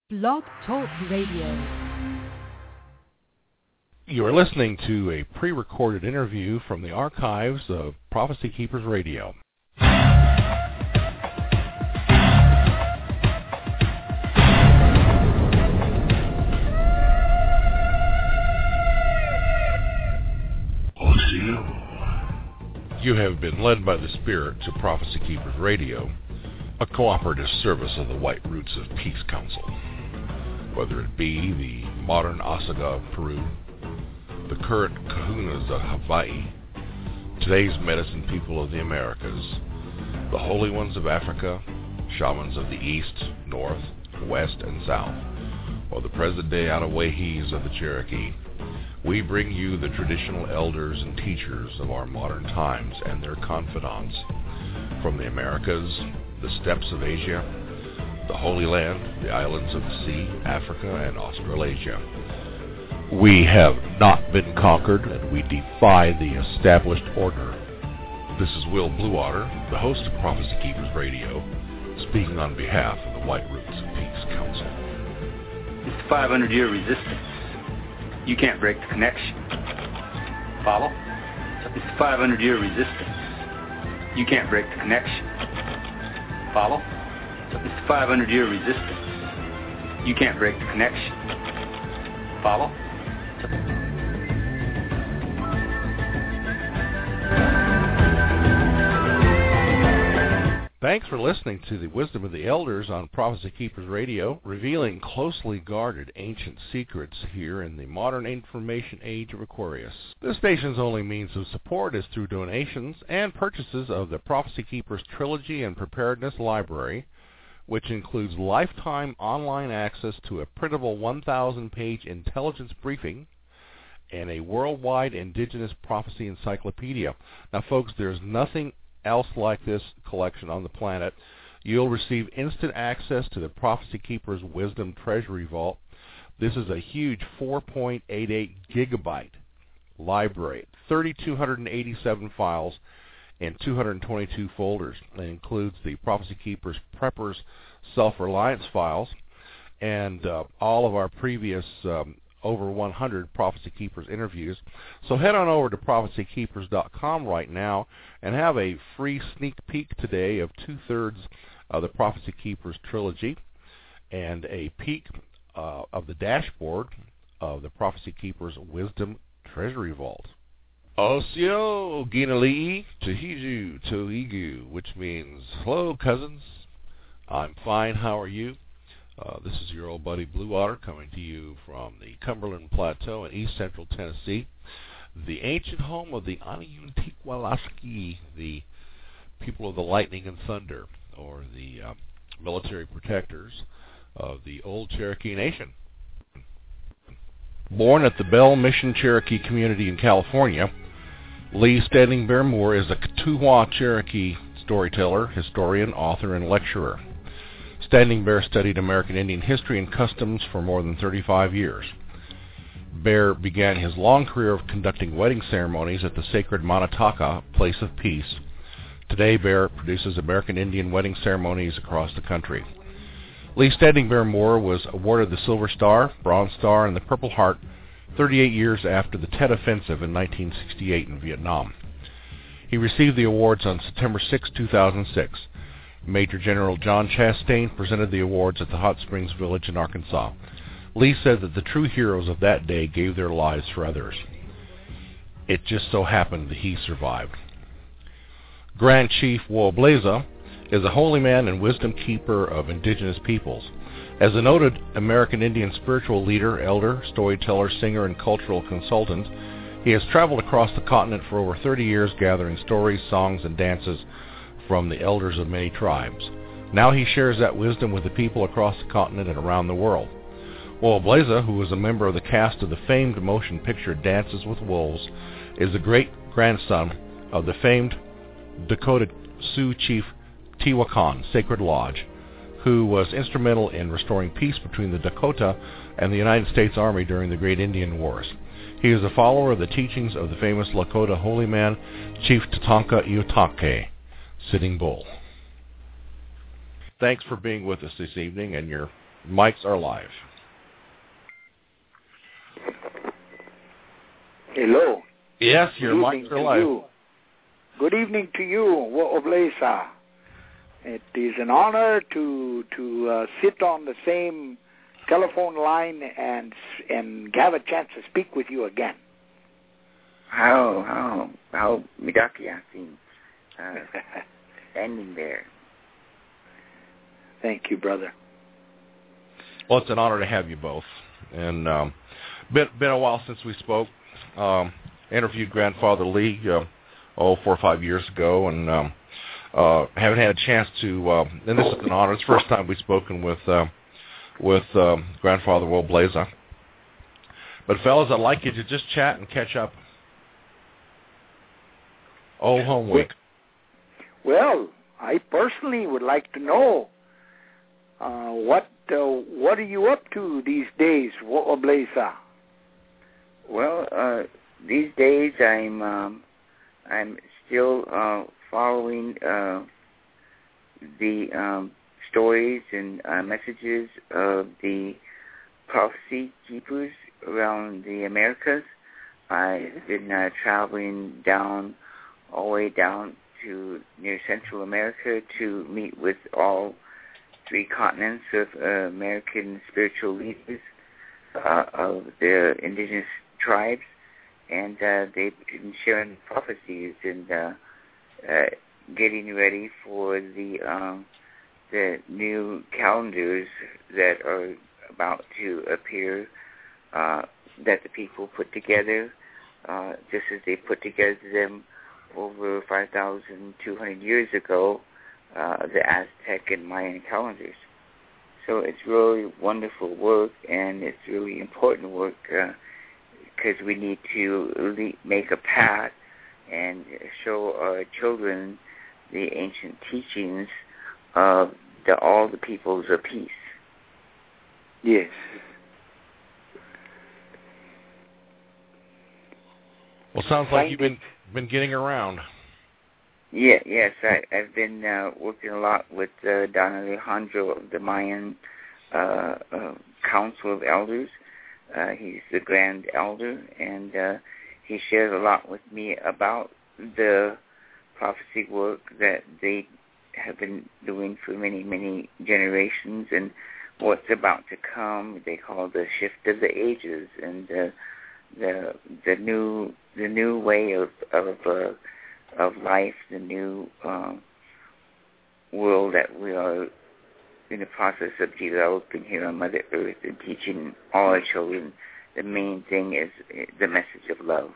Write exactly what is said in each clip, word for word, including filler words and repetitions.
Blog Talk Radio. You are listening to a pre-recorded interview from the archives of Prophecy Keepers Radio. You have been led by the Spirit to Prophecy Keepers Radio, a cooperative service of the White Roots of Peace Council. Whether it be the modern Asaga of Peru, the current Kahunas of Hawaii, today's medicine people of the Americas, the holy ones of Africa, shamans of the East, North, West, and South, or the present-day Anawahis of the Cherokee, we bring you the traditional elders and teachers of our modern times and their confidants from the Americas, the steppes of Asia, the Holy Land, the islands of the sea, Africa, and Australasia. We have not been conquered, and we defy the established order. This is Will Bluewater, the host of Prophecy Keepers Radio, speaking on behalf of the White Roots of Peace Council. It's the five hundred year resistance. You can't break the connection. Follow? It's the five hundred year resistance. You can't break the connection. Follow? It's the five hundred year resistance. You can't break the connection. Follow? Thanks for listening to the Wisdom of the Elders on Prophecy Keepers Radio, revealing closely guarded ancient secrets here in the modern information age of Aquarius. This station's only means of support is through donations and purchases of the Prophecy Keepers Trilogy and Preparedness Library, which includes lifetime online access to a printable one thousand page intelligence briefing and a worldwide indigenous prophecy encyclopedia. Now, folks, there's nothing else like this collection on the planet. You'll receive instant access to the Prophecy Keepers Wisdom Treasury Vault. This is a huge four point eight eight gigabyte library, three thousand two hundred eighty-seven files in two hundred twenty-two folders. It includes the Prophecy Keepers Preppers Self-Reliance files and uh, all of our previous um, over one hundred Prophecy Keepers interviews. So head on over to prophecy keepers dot com right now and have a free sneak peek today of two-thirds of the Prophecy Keepers trilogy and a peek uh, of the dashboard of the Prophecy Keepers Wisdom Treasury Vault. Osio Ginali'i Tahiju Toigu, which means, hello cousins, I'm fine, how are you? Uh, this is your old buddy Bluewater coming to you from the Cumberland Plateau in east central Tennessee, the ancient home of the Aniyuntikwalaski, the people of the lightning and thunder, or the uh, military protectors of the old Cherokee Nation. Born at the Bell Mission Cherokee community in California, Lee Standing Bear Moore is a Ktuwa Cherokee storyteller, historian, author, and lecturer. Standing Bear studied American Indian history and customs for more than thirty-five years. Bear began his long career of conducting wedding ceremonies at the sacred Manataka Place of Peace. Today, Bear produces American Indian wedding ceremonies across the country. Lee Standing Bear Moore was awarded the Silver Star, Bronze Star, and the Purple Heart thirty-eight years after the Tet Offensive in nineteen sixty-eight in Vietnam. He received the awards on September sixth, two thousand six. Major General John Chastain presented the awards at the Hot Springs Village in Arkansas. Lee said that the true heroes of that day gave their lives for others. It just so happened that he survived. Grand Chief Wobleza is a holy man and wisdom keeper of indigenous peoples. As a noted American Indian spiritual leader, elder, storyteller, singer, and cultural consultant, he has traveled across the continent for over thirty years gathering stories, songs, and dances from the elders of many tribes. Now he shares that wisdom with the people across the continent and around the world. Wobleza, who was a member of the cast of the famed motion picture Dances with Wolves, is the great-grandson of the famed Dakota Sioux chief Tewakan Sacred Lodge, who was instrumental in restoring peace between the Dakota and the United States Army during the Great Indian Wars. He is a follower of the teachings of the famous Lakota holy man, Chief Tatanka Iotake, Sitting Bull. Thanks for being with us this evening, and your Mics are live. Hello. Yes, your Good mics are live. You. Good evening to you, Wo'oblesa. It is an honor to to uh, sit on the same telephone line and and have a chance to speak with you again. How how how Midakiyasin, uh standing there. Thank you, brother. Well, it's an honor to have you both. And um, been been a while since we spoke. Um, interviewed Grandfather Lee uh, oh four or five years ago, and um, uh, haven't had a chance to. Uh, and this is an honor. It's the first time we've spoken with uh, with um, Grandfather Wo'oblesa. But fellas, I'd like you to just chat and catch up. Old home week. Well, I personally would like to know uh, what uh, what are you up to these days, Wo'oblesa? Well, uh, these days I'm um, I'm still uh, following uh, the um, stories and uh, messages of the prophecy keepers around the Americas. I've been uh, traveling down all the way down to near Central America to meet with all three continents of uh, American spiritual leaders uh, of the indigenous tribes, and uh, they've been sharing prophecies and uh, uh, getting ready for the um, the new calendars that are about to appear, uh, that the people put together, uh, just as they put together them over five thousand two hundred years ago, uh, the Aztec and Mayan calendars. So it's really wonderful work, and it's really important work because uh, we need to le- make a path and show our children the ancient teachings of the, all the peoples of peace. Yes. Well, sounds like you've been been getting around. Yeah, yes, I, I've been uh, working a lot with uh, Don Alejandro of the Mayan uh, uh, Council of Elders. Uh, he's the Grand Elder, and uh, he shares a lot with me about the prophecy work that they have been doing for many, many generations and what's about to come. They call the shift of the ages and uh, the the new the new way of of uh, of life, the new uh, world that we are in the process of developing here on Mother Earth and teaching all our children. The main thing is the message of love.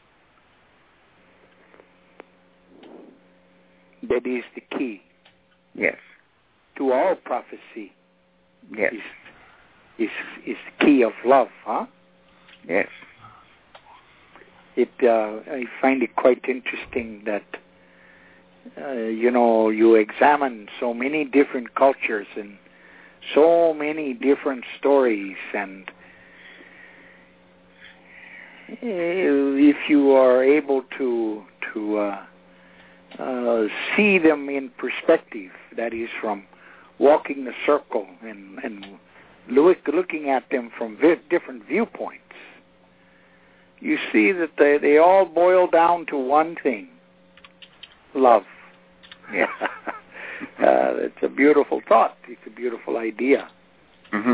That is the key. Yes. To all prophecy. Yes. Is, is, is the key of love, huh? Yes. It, uh, I find it quite interesting that, uh, you know, you examine so many different cultures and so many different stories, and if you are able to to uh, uh, see them in perspective, that is, from walking the circle and, and look, looking at them from vi- different viewpoints, you see that they, they all boil down to one thing: love. Yeah. uh, it's a beautiful thought. It's a beautiful idea. Mm-hmm.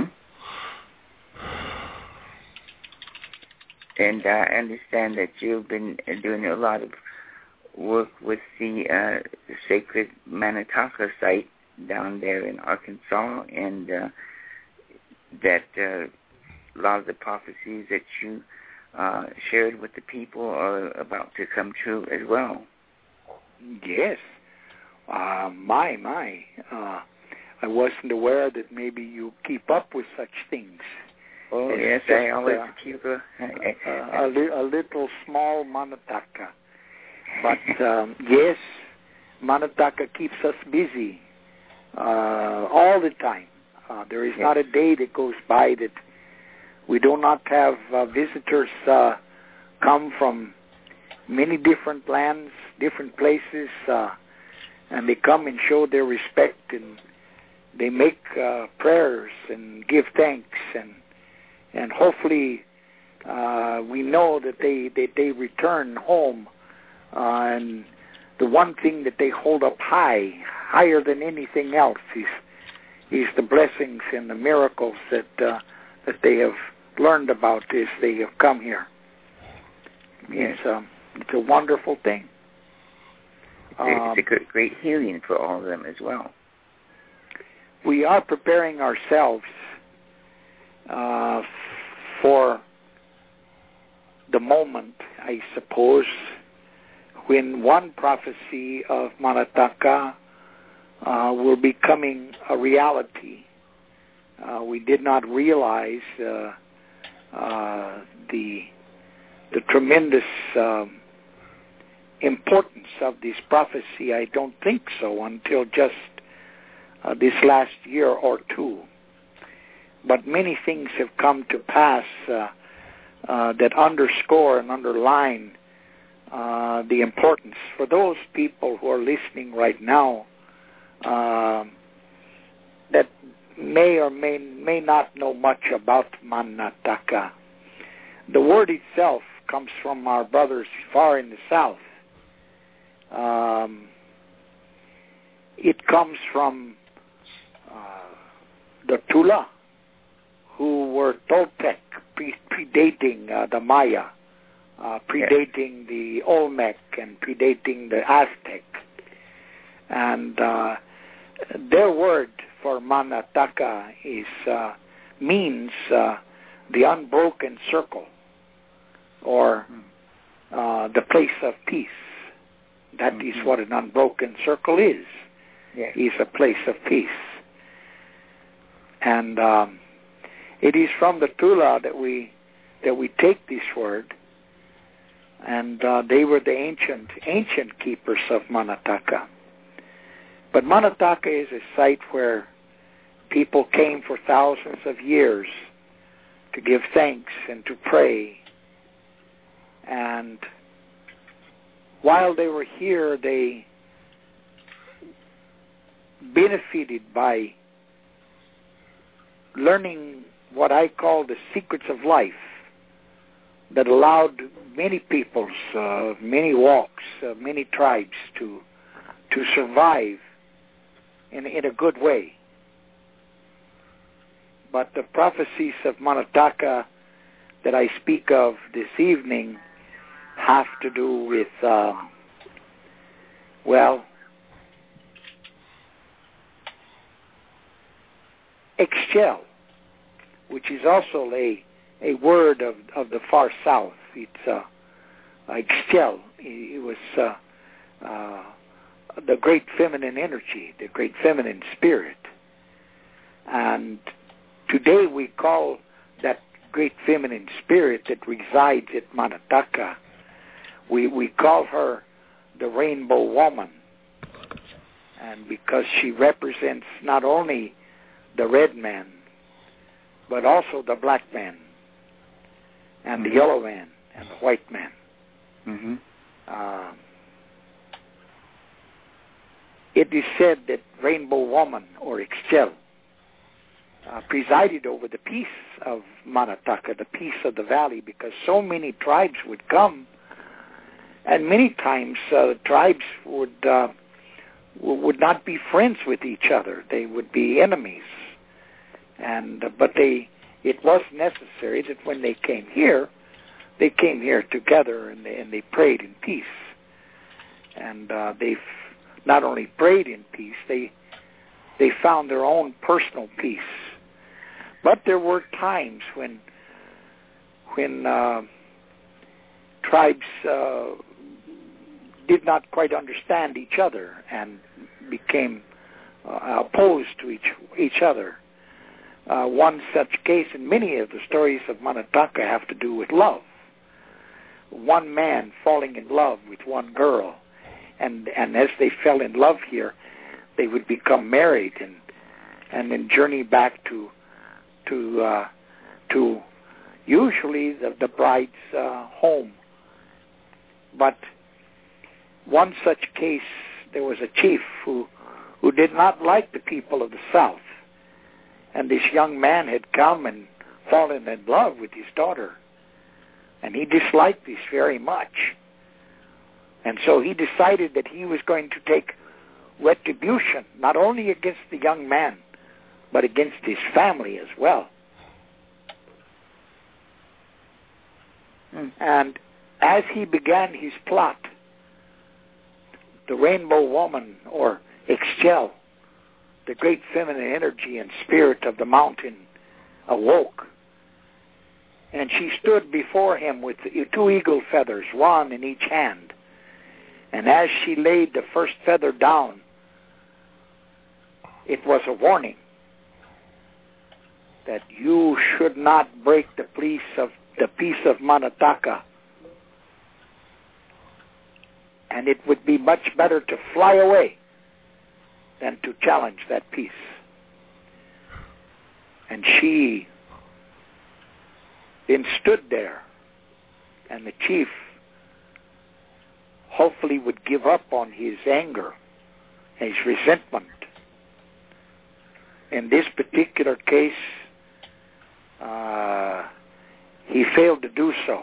And uh, I understand that you've been doing a lot of work with the uh, sacred Manataka site down there in Arkansas, and uh, that uh, a lot of the prophecies that you Uh, shared with the people are about to come true as well. Yes. Uh, my, my. Uh, I wasn't aware that maybe you keep up with such things. Oh, it's yes, just, I always uh, keep a... a, a, li- a little small Manataka. But, um, yes, Manataka keeps us busy uh, all the time. Uh, there is yes. not a day that goes by that we do not have uh, visitors uh, come from many different lands, different places, uh, and they come and show their respect and they make uh, prayers and give thanks, and and hopefully uh, we know that they that they return home, uh, and the one thing that they hold up high, higher than anything else, is is the blessings and the miracles that uh, that they have learned about as they have come here. Yes. It's a it's a wonderful thing. It's a, Um, it's a great, great healing for all of them as well. we are preparing ourselves uh, for the moment, I suppose, when one prophecy of Manataka uh, will be coming a reality. Uh, we did not realize uh, uh, the the tremendous um, importance of this prophecy. I don't think so until just uh, this last year or two. But many things have come to pass uh, uh, that underscore and underline uh, the importance. For those people who are listening right now uh, that may or may, may not know much about Manataka, the word itself comes from our brothers far in the south. Um, it comes from uh, the Tula, who were Toltec, pre- predating uh, the Maya, uh, predating yeah. the Olmec, and predating the Aztec. And uh, their word for Manataka is uh, means uh, the unbroken circle, or uh, the place of peace. That mm-hmm. is what an unbroken circle is. Yeah. Is a place of peace. And um, it is from the Tula that we that we take this word, and uh, they were the ancient ancient keepers of Manataka. But Manataka is a site where people came for thousands of years to give thanks and to pray. And while they were here, they benefited by learning what I call the secrets of life that allowed many peoples, uh, many walks, uh, many tribes to to survive in, in a good way. But the prophecies of Manataka that I speak of this evening have to do with, uh, well, Ixchel, which is also a a word of, of the far south. It's uh, Ixchel. It was uh, uh, the great feminine energy, the great feminine spirit. And today we call that great feminine spirit that resides at Manataka, we, we call her the Rainbow Woman. And because she represents not only the red man, but also the black man, and mm-hmm. the yellow man, and the white man. Mm-hmm. Uh, it is said that Rainbow Woman, or Ixchel, uh, presided over the peace of Manataka, the peace of the valley, because so many tribes would come, and many times uh, tribes would uh, would not be friends with each other. They would be enemies. And uh, but they, it was necessary that when they came here, they came here together, and they, and they prayed in peace. And uh, they not only prayed in peace, they they found their own personal peace. But there were times when when uh, tribes uh, did not quite understand each other and became uh, opposed to each each other. Uh, one such case, and many of the stories of Manataka have to do with love. One man falling in love with one girl, and and as they fell in love here, they would become married and and then journey back to to uh, to usually the, the bride's uh, home. But one such case, there was a chief who who did not like the people of the South. And this young man had come and fallen in love with his daughter. And he disliked this very much. And so he decided that he was going to take retribution, not only against the young man, but against his family as well. Mm. And as he began his plot, the Rainbow Woman, or Ixchel, the great feminine energy and spirit of the mountain, awoke. And she stood before him with two eagle feathers, one in each hand. And as she laid the first feather down, it was a warning that you should not break the peace of the peace of Manataka. And it would be much better to fly away than to challenge that peace. And she then stood there, and the chief hopefully would give up on his anger, his resentment. In this particular case, uh, he failed to do so.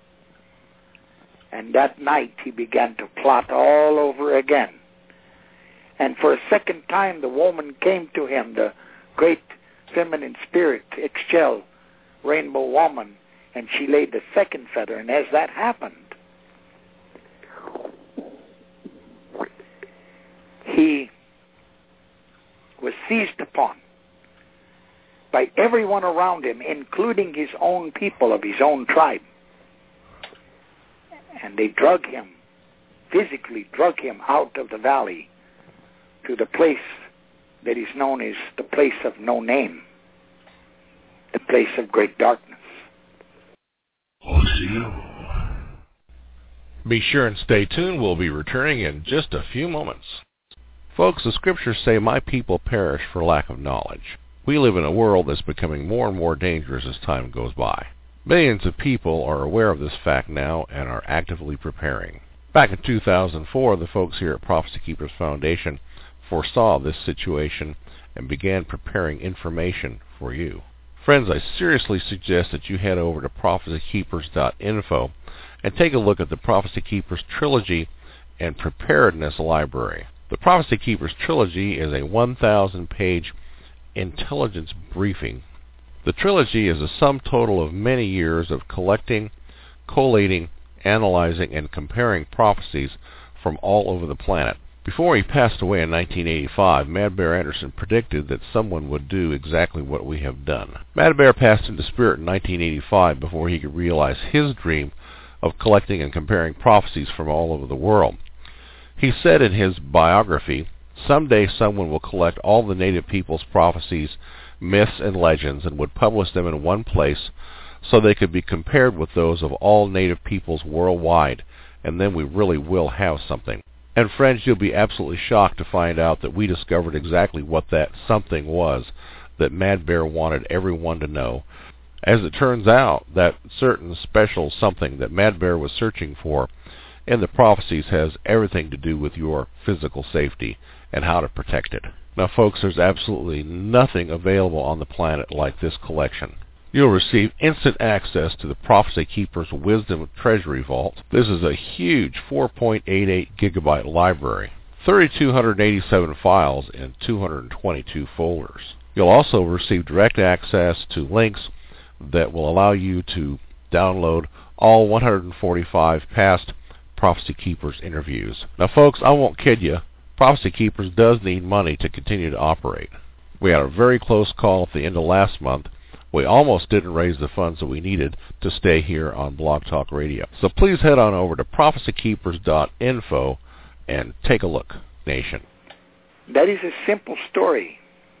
And that night he began to plot all over again. And for a second time the woman came to him, the great feminine spirit, Ixchel, Rainbow Woman, and she laid the second feather. And as that happened, he was seized upon by everyone around him, including his own people of his own tribe. And they drug him, physically drug him out of the valley to the place that is known as the place of no name, the place of great darkness. Be sure and stay tuned. We'll be returning in just a few moments. Folks, the scriptures say, my people perish for lack of knowledge. We live in a world that's becoming more and more dangerous as time goes by. Millions of people are aware of this fact now and are actively preparing. Back in two thousand four, the folks here at Prophecy Keepers Foundation foresaw this situation and began preparing information for you. Friends, I seriously suggest that you head over to prophecy keepers dot info and take a look at the Prophecy Keepers Trilogy and Preparedness Library. The Prophecy Keepers Trilogy is a one thousand page intelligence briefing. The trilogy is a sum total of many years of collecting, collating, analyzing, and comparing prophecies from all over the planet. Before he passed away in nineteen eighty-five, Mad Bear Anderson predicted that someone would do exactly what we have done. Mad Bear passed into spirit in nineteen eighty-five before he could realize his dream of collecting and comparing prophecies from all over the world. He said in his biography, someday someone will collect all the native people's prophecies, myths, and legends and would publish them in one place so they could be compared with those of all native peoples worldwide, and then we really will have something. And friends, you'll be absolutely shocked to find out that we discovered exactly what that something was that Mad Bear wanted everyone to know. As it turns out, that certain special something that Mad Bear was searching for in the prophecies has everything to do with your physical safety and how to protect it. Now, folks, there's absolutely nothing available on the planet like this collection. You'll receive instant access to the Prophecy Keepers Wisdom Treasury Vault. This is a huge four point eight eight gigabyte library, three thousand two hundred eighty-seven files in two hundred twenty-two folders. You'll also receive direct access to links that will allow you to download all one hundred forty-five past Prophecy Keepers interviews. Now, folks, I won't kid you. Prophecy Keepers does need money to continue to operate. We had a very close call at the end of last month. We almost didn't raise the funds that we needed to stay here on Blog Talk Radio. So please head on over to prophecy keepers dot info and take a look, nation. That is a simple story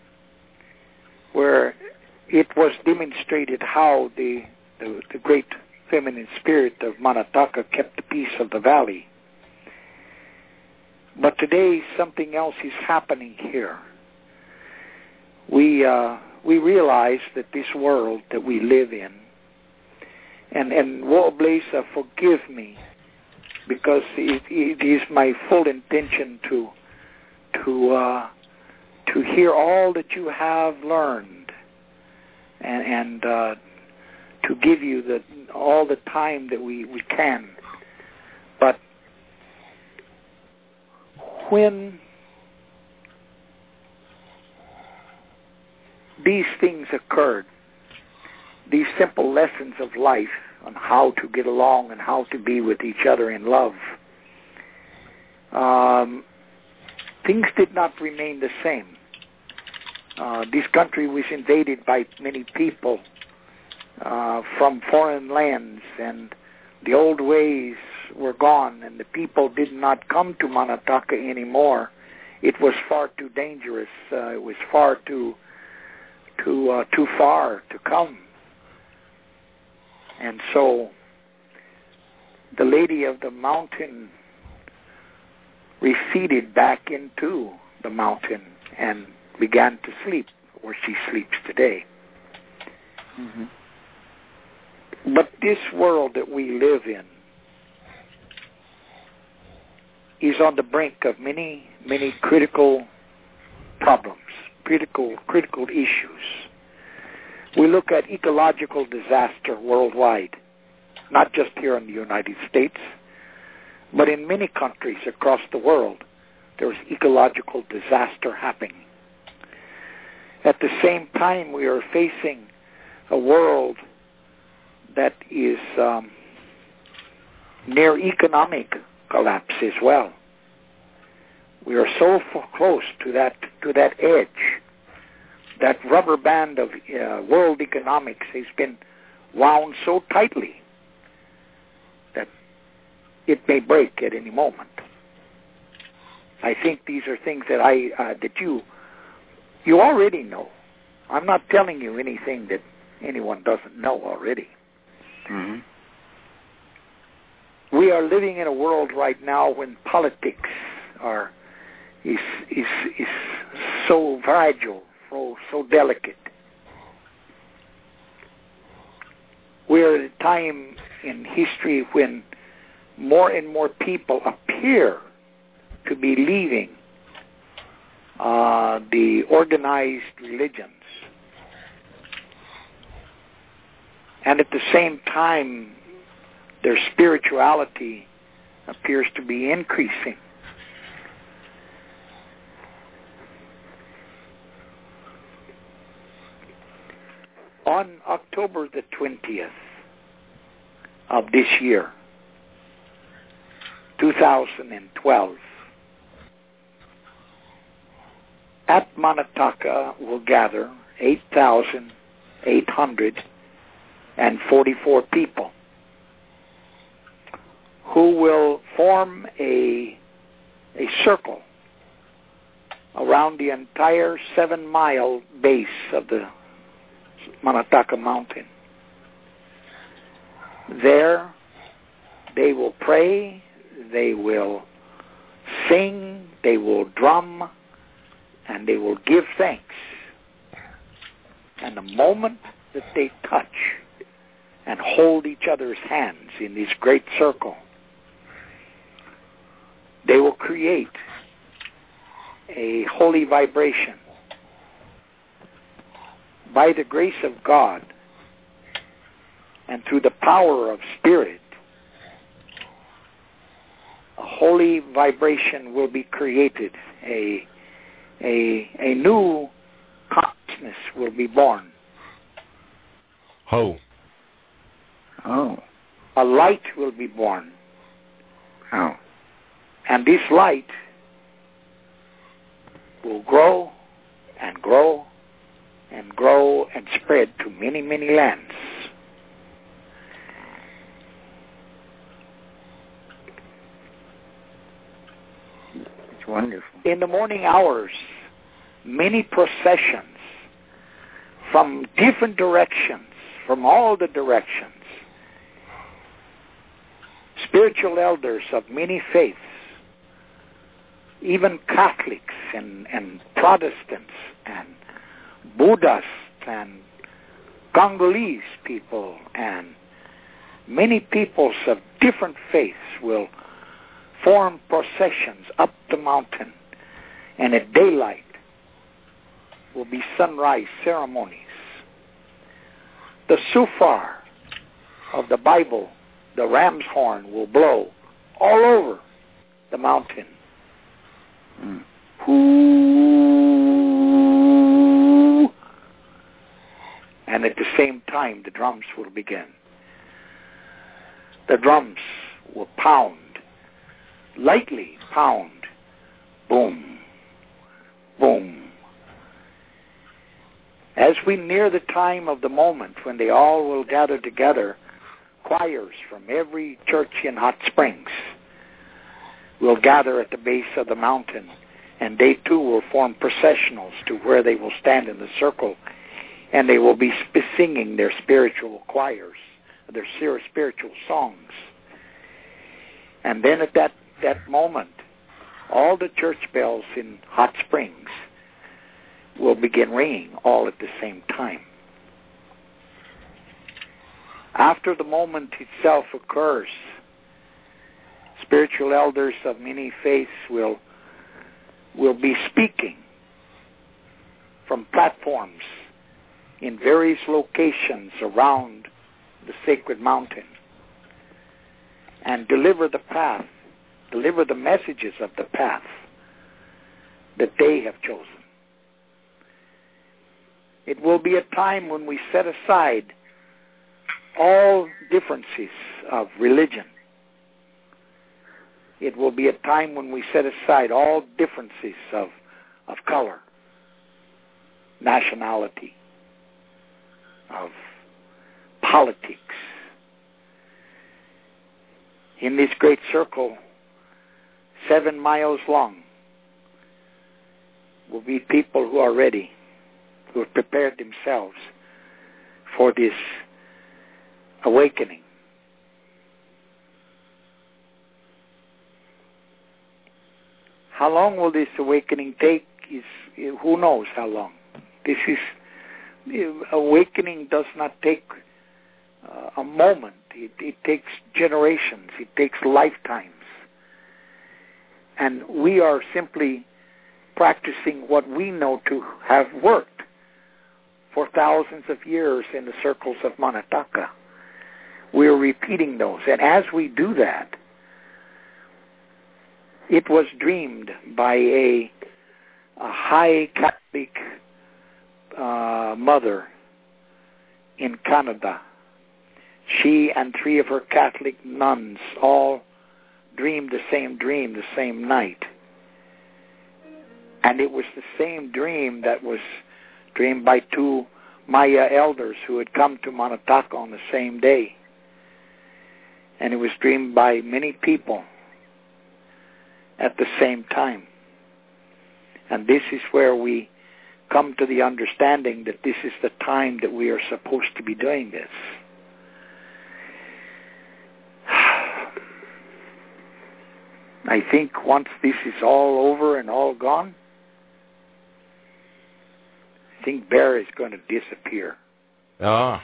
where it was demonstrated how the, the, the great feminine spirit of Manataka kept the peace of the valley. But today something else is happening here. We uh, we realize that this world that we live in, and and Woblesa, forgive me, because it, it is my full intention to to uh, to hear all that you have learned, and, and uh, to give you the all the time that we, we can. But when these things occurred, these simple lessons of life on how to get along and how to be with each other in love, um, things did not remain the same. Uh, this country was invaded by many people uh, from foreign lands, and the old ways were gone, and the people did not come to Manataka anymore. It was far too dangerous. Uh, it was far too too uh, too far to come. And so the Lady of the Mountain receded back into the mountain and began to sleep, where she sleeps today. Mm-hmm. But this world that we live in is on the brink of many, many critical problems, critical, critical issues. We look at ecological disaster worldwide, not just here in the United States, but in many countries across the world. There's ecological disaster happening. At the same time, we are facing a world that is um, near economic collapse as well. We are so close to that to that edge. That rubber band of uh, world economics has been wound so tightly that it may break at any moment. I think these are things that I uh, that you you already know. I'm not telling you anything that anyone doesn't know already. Mm-hmm. We are living in a world right now when politics are is is is so fragile, so so delicate. We are at a time in history when more and more people appear to be leaving uh, the organized religions. And at the same time, their spirituality appears to be increasing. On October the twentieth of this year, two thousand twelve, at Manataka will gather eight thousand eight hundred forty-four people who will form a, a circle around the entire seven-mile base of the Manataka Mountain. There, they will pray, they will sing, they will drum, and they will give thanks. And the moment that they touch and hold each other's hands in this great circle, they will create a holy vibration. By the grace of God and through the power of Spirit, a holy vibration will be created. A, a, a new consciousness will be born. Oh. Oh. A light will be born. Oh. And this light will grow and grow and grow and spread to many, many lands. It's wonderful. In the morning hours, many processions from different directions, from all the directions, spiritual elders of many faiths, even Catholics and, and Protestants and Buddhists and Congolese people and many peoples of different faiths will form processions up the mountain, and at daylight will be sunrise ceremonies. The shofar of the Bible, the ram's horn, will blow all over the mountain. Mm. Ooh. And at the same time, the drums will begin. The drums will pound, lightly pound, boom, boom. As we near the time of the moment when they all will gather together, choirs from every church in Hot Springs will gather at the base of the mountain, and they too will form processionals to where they will stand in the circle, and they will be sp- singing their spiritual choirs, their spiritual songs. And then at that, that moment, all the church bells in Hot Springs will begin ringing all at the same time. After the moment itself occurs, spiritual elders of many faiths will will be speaking from platforms in various locations around the sacred mountain and deliver the path, deliver the messages of the path that they have chosen. It will be a time when we set aside all differences of religion. It will be a time when we set aside all differences of, of color, nationality, of politics. In this great circle, seven miles long, will be people who are ready, who have prepared themselves for this awakening. How long will this awakening take? Is who knows how long. This is awakening does not take uh, a moment. It, it takes generations. It takes lifetimes. And we are simply practicing what we know to have worked for thousands of years in the circles of Manataka. We're repeating those. And as we do that, it was dreamed by a, a high Catholic uh, mother in Canada. She and three of her Catholic nuns all dreamed the same dream the same night. And it was the same dream that was dreamed by two Maya elders who had come to Manataka on the same day. And it was dreamed by many people at the same time. And this is where we come to the understanding that this is the time that we are supposed to be doing this. I think once this is all over and all gone, I think Bear is going to disappear. Ah.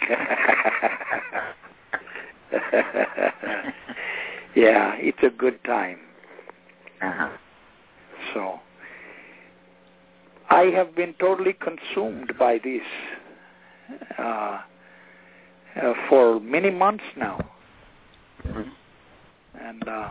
Yeah, it's a good time. Uh-huh. So, I have been totally consumed by this uh, uh, for many months now. Mm-hmm. And uh,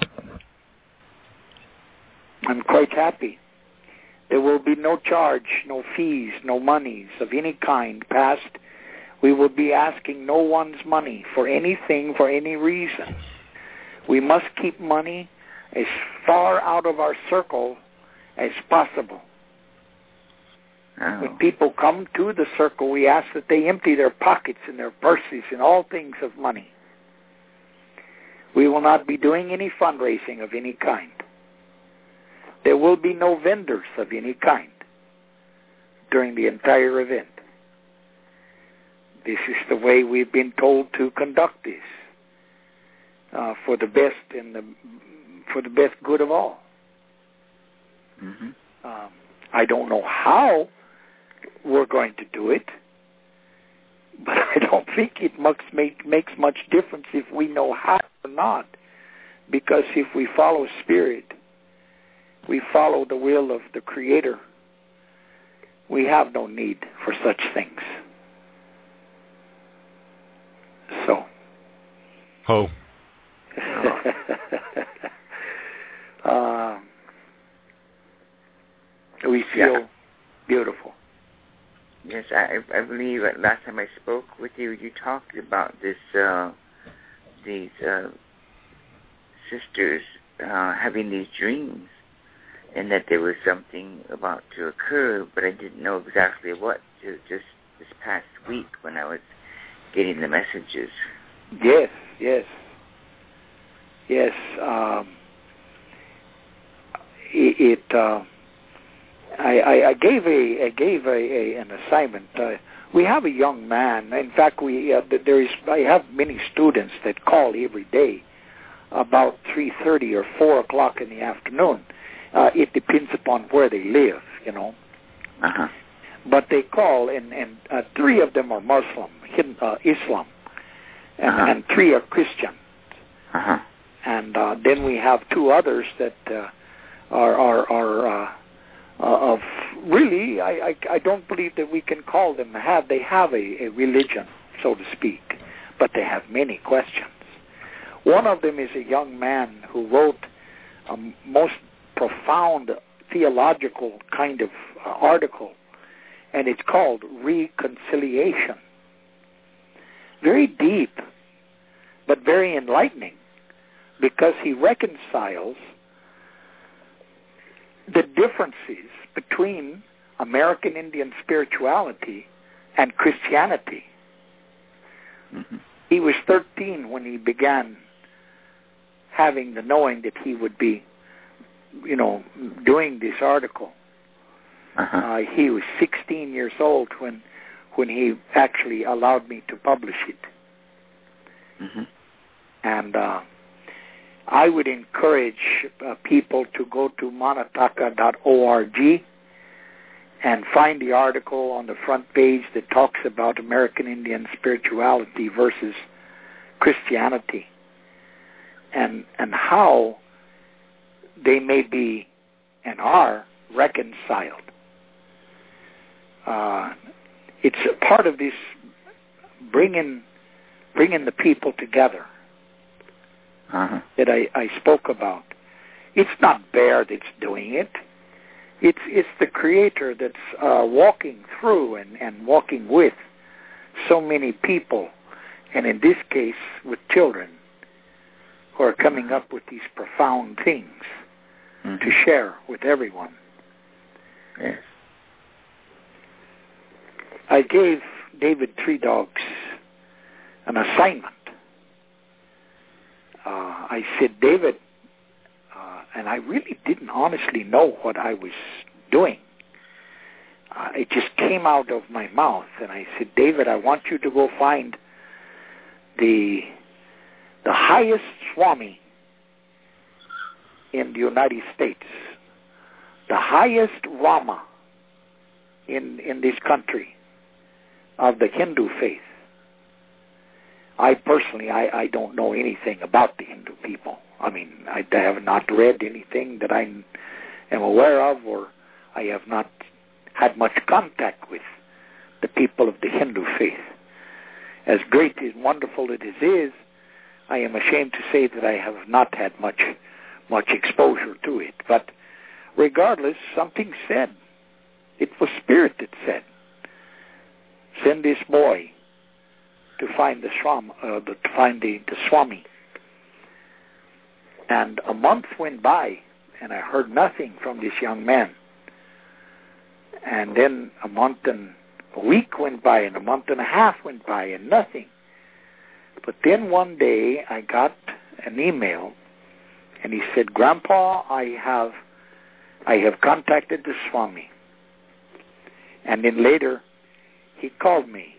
I'm quite happy. There will be no charge, no fees, no monies of any kind passed. We will be asking no one's money for anything, for any reason. We must keep money as far out of our circle as possible. Oh. When people come to the circle, we ask that they empty their pockets and their purses and all things of money. We will not be doing any fundraising of any kind. There will be no vendors of any kind during the entire event. This is the way we've been told to conduct this uh, for the best and the for the best good of all. Mm-hmm. Um, I don't know how we're going to do it, but I don't think it must make, makes much difference if we know how or not, because if we follow Spirit, we follow the will of the Creator, we have no need for such things. So. Ho. uh, we feel yeah. beautiful. Yes, I, I believe that last time I spoke with you, you talked about this, uh, these uh, sisters uh, having these dreams, and that there was something about to occur, but I didn't know exactly what. Just this past week when I was getting the messages. Yes, yes, yes. Um, it. it uh, I, I, I gave a I gave a, a an assignment. Uh, we have a young man. In fact, we uh, there is. I have many students that call every day about three thirty or four o'clock in the afternoon. Uh, it depends upon where they live, you know. Uh-huh. But they call, and and uh, three of them are Muslim, uh, Islam, and, uh-huh. and three are Christian. Uh-huh. And uh, then we have two others that uh, are are are. Uh, Uh, of really, I, I I don't believe that we can call them have they have a, a religion, so to speak, but they have many questions. One of them is a young man who wrote a most profound theological kind of uh, article, and it's called Reconciliation. Very deep, but very enlightening, because he reconciles the differences between American Indian spirituality and Christianity. Mm-hmm. He was thirteen when he began having the knowing that he would be, you know, doing this article. Uh-huh. Uh, he was sixteen years old when when he actually allowed me to publish it. Mm-hmm. And uh, I would encourage uh, people to go to manataka dot org and find the article on the front page that talks about American Indian spirituality versus Christianity, and and how they may be and are reconciled. Uh, it's a part of this bringing bringing the people together. Uh-huh. That I, I spoke about. It's not Bear that's doing it. It's it's the Creator that's uh, walking through and, and walking with so many people, and in this case with children, who are coming up with these profound things mm-hmm. to share with everyone. Yes. I gave David Three Dogs an assignment. Uh, I said, David, uh, and I really didn't honestly know what I was doing. Uh, it just came out of my mouth, and I said, David, I want you to go find the the highest Swami in the United States, the highest Rama in in this country of the Hindu faith. I personally, I, I don't know anything about the Hindu people. I mean, I have not read anything that I am aware of, or I have not had much contact with the people of the Hindu faith. As great and wonderful it is, I am ashamed to say that I have not had much much exposure to it. But regardless, something said. It was Spirit that said, send this boy to find the Swami, uh, to find the, the Swami. And a month went by, and I heard nothing from this young man. And then a month and a week went by, and a month and a half went by, and nothing. But then one day I got an email, and he said, Grandpa, I have, I have contacted the Swami. And then later, he called me.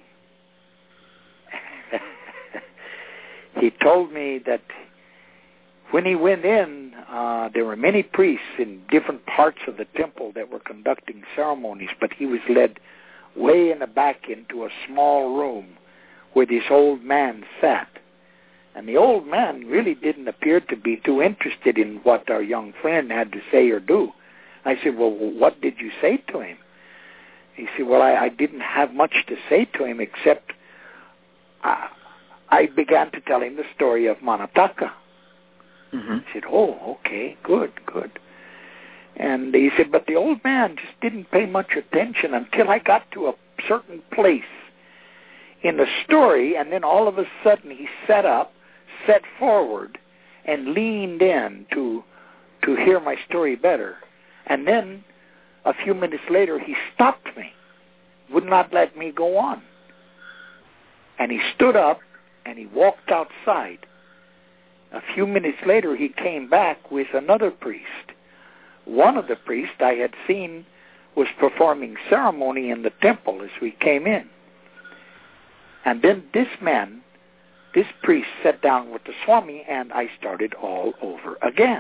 He told me that when he went in, uh, there were many priests in different parts of the temple that were conducting ceremonies, but he was led way in the back into a small room where this old man sat. And the old man really didn't appear to be too interested in what our young friend had to say or do. I said, well, what did you say to him? he said, well, I, I didn't have much to say to him except I, I began to tell him the story of Manataka. Mm-hmm. He said, oh, okay, good, good. And he said, but the old man just didn't pay much attention until I got to a certain place in the story, and then all of a sudden he sat up, sat forward, and leaned in to to hear my story better. And then a few minutes later he stopped me, would not let me go on. And he stood up and he walked outside. A few minutes later he came back with another priest. One of the priests I had seen was performing ceremony in the temple as we came in. And then this man, this priest, sat down with the Swami, and I started all over again.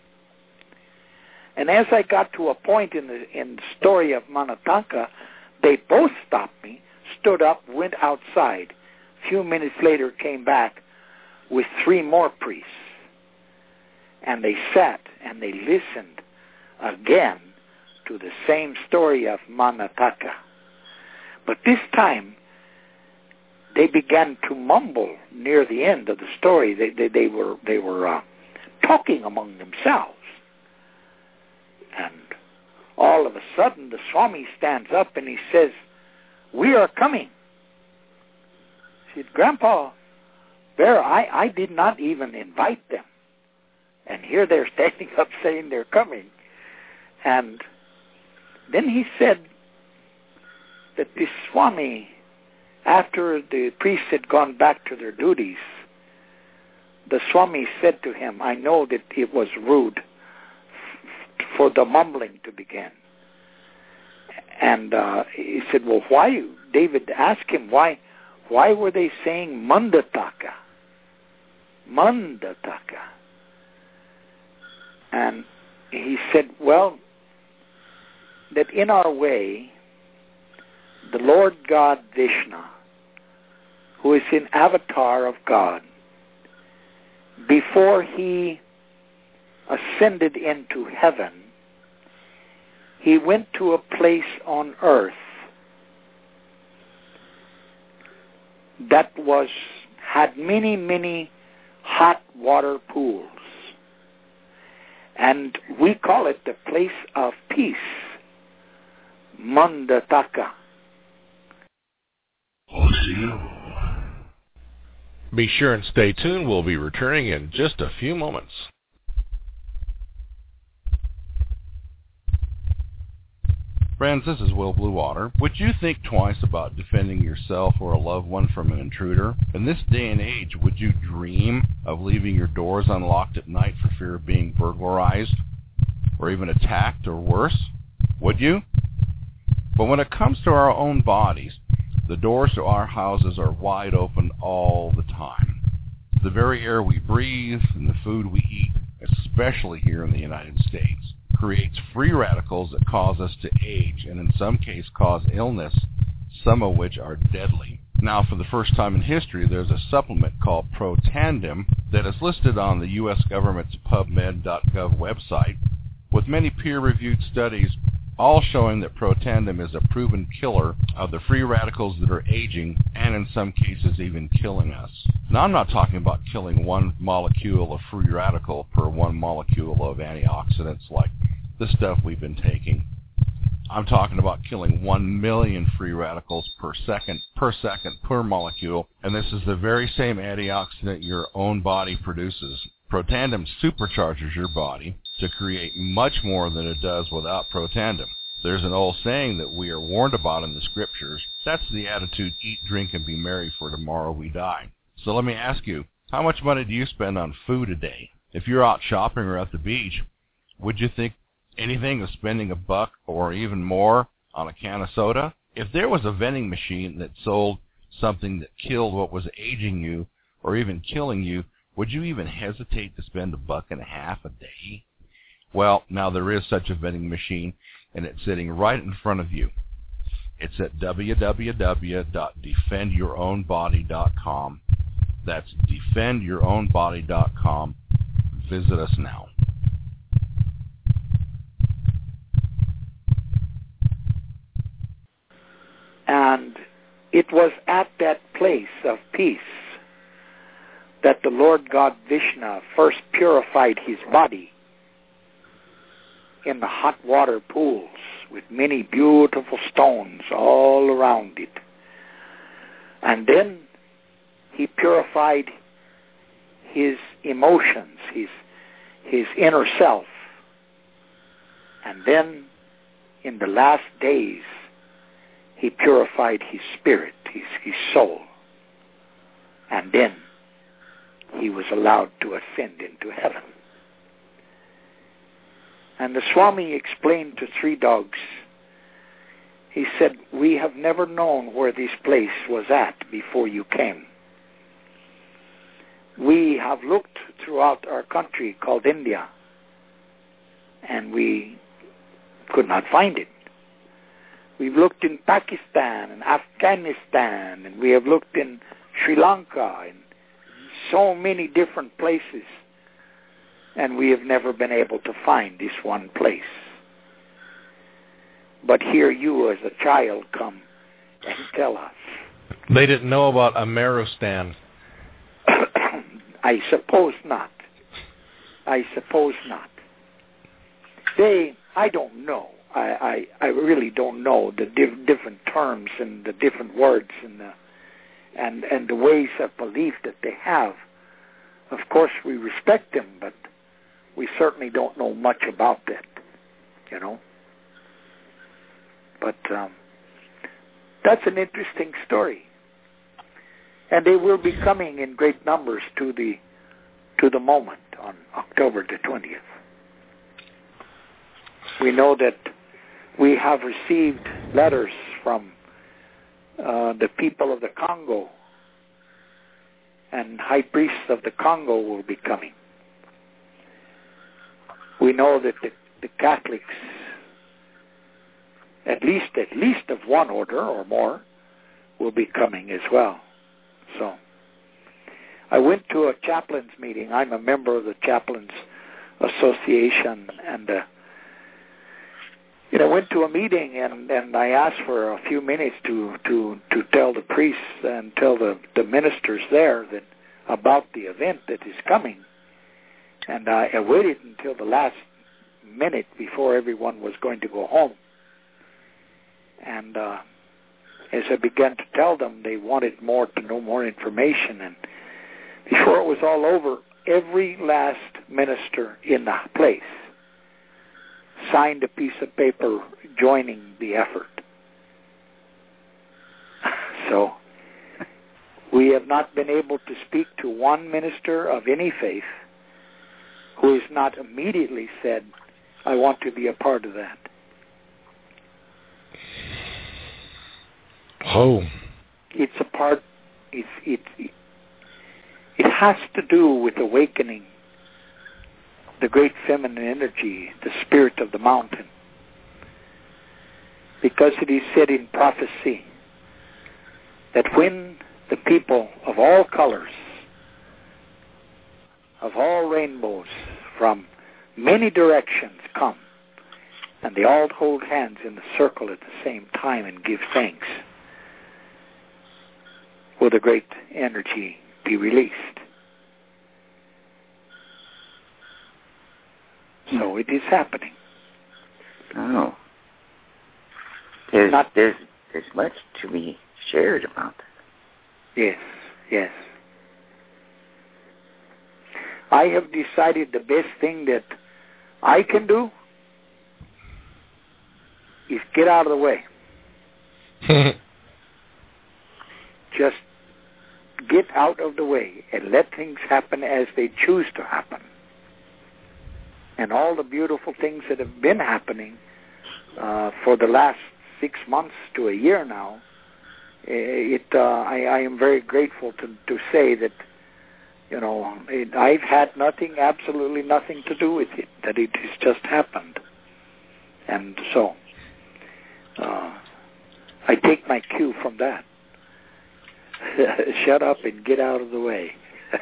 And as I got to a point in the in the story of Manataka, they both stopped me, stood up, went outside. A few minutes later came back with three more priests. And they sat and they listened again to the same story of Manataka. But this time, they began to mumble near the end of the story. They they, they were they were uh, talking among themselves, and all of a sudden the Swami stands up and he says, "We are coming." I said, "Grandpa Bear, I I did not even invite them, and here they're standing up saying they're coming." And then he said that this Swami, after the priests had gone back to their duties, the Swami said to him, "I know that it was rude f- for the mumbling to begin." And uh, he said, "Well, why?" David asked him, why why were they saying Mandataka? Mandataka. And he said, well, that in our way, the Lord God Vishnu, who is an avatar of God, before he ascended into heaven, he went to a place on earth that was had many, many hot water pools. And we call it the place of peace, Mandataka. Be sure and stay tuned. We'll be returning in just a few moments. Friends, this is Will Bluewater. Would you think twice about defending yourself or a loved one from an intruder? In this day and age, would you dream of leaving your doors unlocked at night for fear of being burglarized or even attacked or worse? Would you? But when it comes to our own bodies, the doors to our houses are wide open all the time. The very air we breathe and the food we eat, especially here in the United States, creates free radicals that cause us to age and in some cases cause illness, some of which are deadly. Now, for the first time in history, there's a supplement called Protandim that is listed on the U S government's PubMed dot gov website, with many peer-reviewed studies all showing that Protandim is a proven killer of the free radicals that are aging and in some cases even killing us. Now, I'm not talking about killing one molecule of free radical per one molecule of antioxidants like the stuff we've been taking. I'm talking about killing one million free radicals per second, per second, per molecule, and this is the very same antioxidant your own body produces. Protandim supercharges your body to create much more than it does without Protandim. There's an old saying that we are warned about in the scriptures. That's the attitude, eat, drink, and be merry, for tomorrow we die. So let me ask you, how much money do you spend on food a day? If you're out shopping or at the beach, would you think anything of spending a buck or even more on a can of soda? If there was a vending machine that sold something that killed what was aging you or even killing you, would you even hesitate to spend a buck and a half a day? Well, now there is such a vending machine, and it's sitting right in front of you. It's at w w w dot defend your own body dot com. That's defend your own body dot com. Visit us now. And it was at that place of peace that the Lord God Vishnu first purified his body in the hot water pools with many beautiful stones all around it. And then he purified his emotions, his his inner self. And then in the last days, he purified his spirit, his, his soul. And then he was allowed to ascend into heaven. And the Swami explained to Three Dogs, he said, we have never known where this place was at before you came. We have looked throughout our country called India, and we could not find it. We've looked in Pakistan and Afghanistan, and we have looked in Sri Lanka and so many different places, and we have never been able to find this one place. But here you as a child come and tell us. They didn't know about Amerostan. I suppose not. I suppose not. They, I don't know. I, I, I really don't know the diff- different terms and the different words and the and and the ways of belief that they have. Of course, we respect them, but we certainly don't know much about that, you know. But um, that's an interesting story. And they will be coming in great numbers to the to the moment on October the twentieth. We know that we have received letters from uh, the people of the Congo, and high priests of the Congo will be coming. We know that the, the Catholics, at least at least of one order or more, will be coming as well. So, I went to a chaplains meeting. I'm a member of the Chaplains Association, and uh, you know, went to a meeting, and, and I asked for a few minutes to, to, to tell the priests and tell the, the ministers there that about the event that is coming. And I, I waited until the last minute before everyone was going to go home. And uh, as I began to tell them, they wanted more to know more information. And before it was all over, every last minister in the place signed a piece of paper joining the effort. So we have not been able to speak to one minister of any faith who has not immediately said, I want to be a part of that. Oh. It's a part, it's, it, it has to do with awakening the great feminine energy, the spirit of the mountain. Because it is said in prophecy that when the people of all colors, of all rainbows, from many directions come, and they all hold hands in the circle at the same time and give thanks, will the great energy be released. So it is happening. Oh. There's, Not, there's, there's much to be shared about that. Yes, yes. I have decided the best thing that I can do is get out of the way. Just get out of the way and let things happen as they choose to happen. And all the beautiful things that have been happening uh, for the last six months to a year now, it uh, I, I am very grateful to, to say that, you know, it, I've had nothing, absolutely nothing to do with it, that it has just happened. And so, uh, I take my cue from that. Shut up and get out of the way.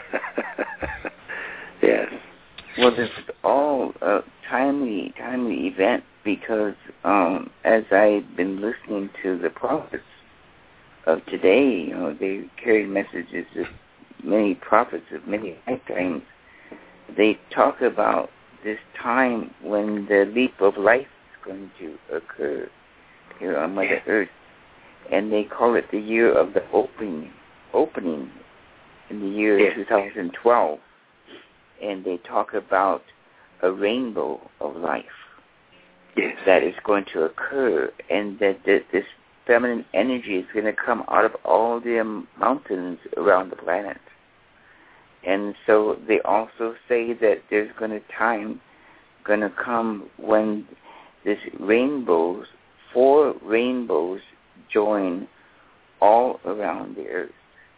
Yes. Well, this is all a timely, timely event because um, as I've been listening to the prophets of today. You know, they carry messages of many prophets of many lifetimes. They talk about this time when the leap of life is going to occur here on Mother Earth, and they call it the year of the opening, opening in the year yes. two thousand twelve, and they talk about a rainbow of life yes. that is going to occur, and that, that this feminine energy is going to come out of all the mountains around the planet. And so they also say that there's going to time going to come when this rainbows, four rainbows join all around the earth.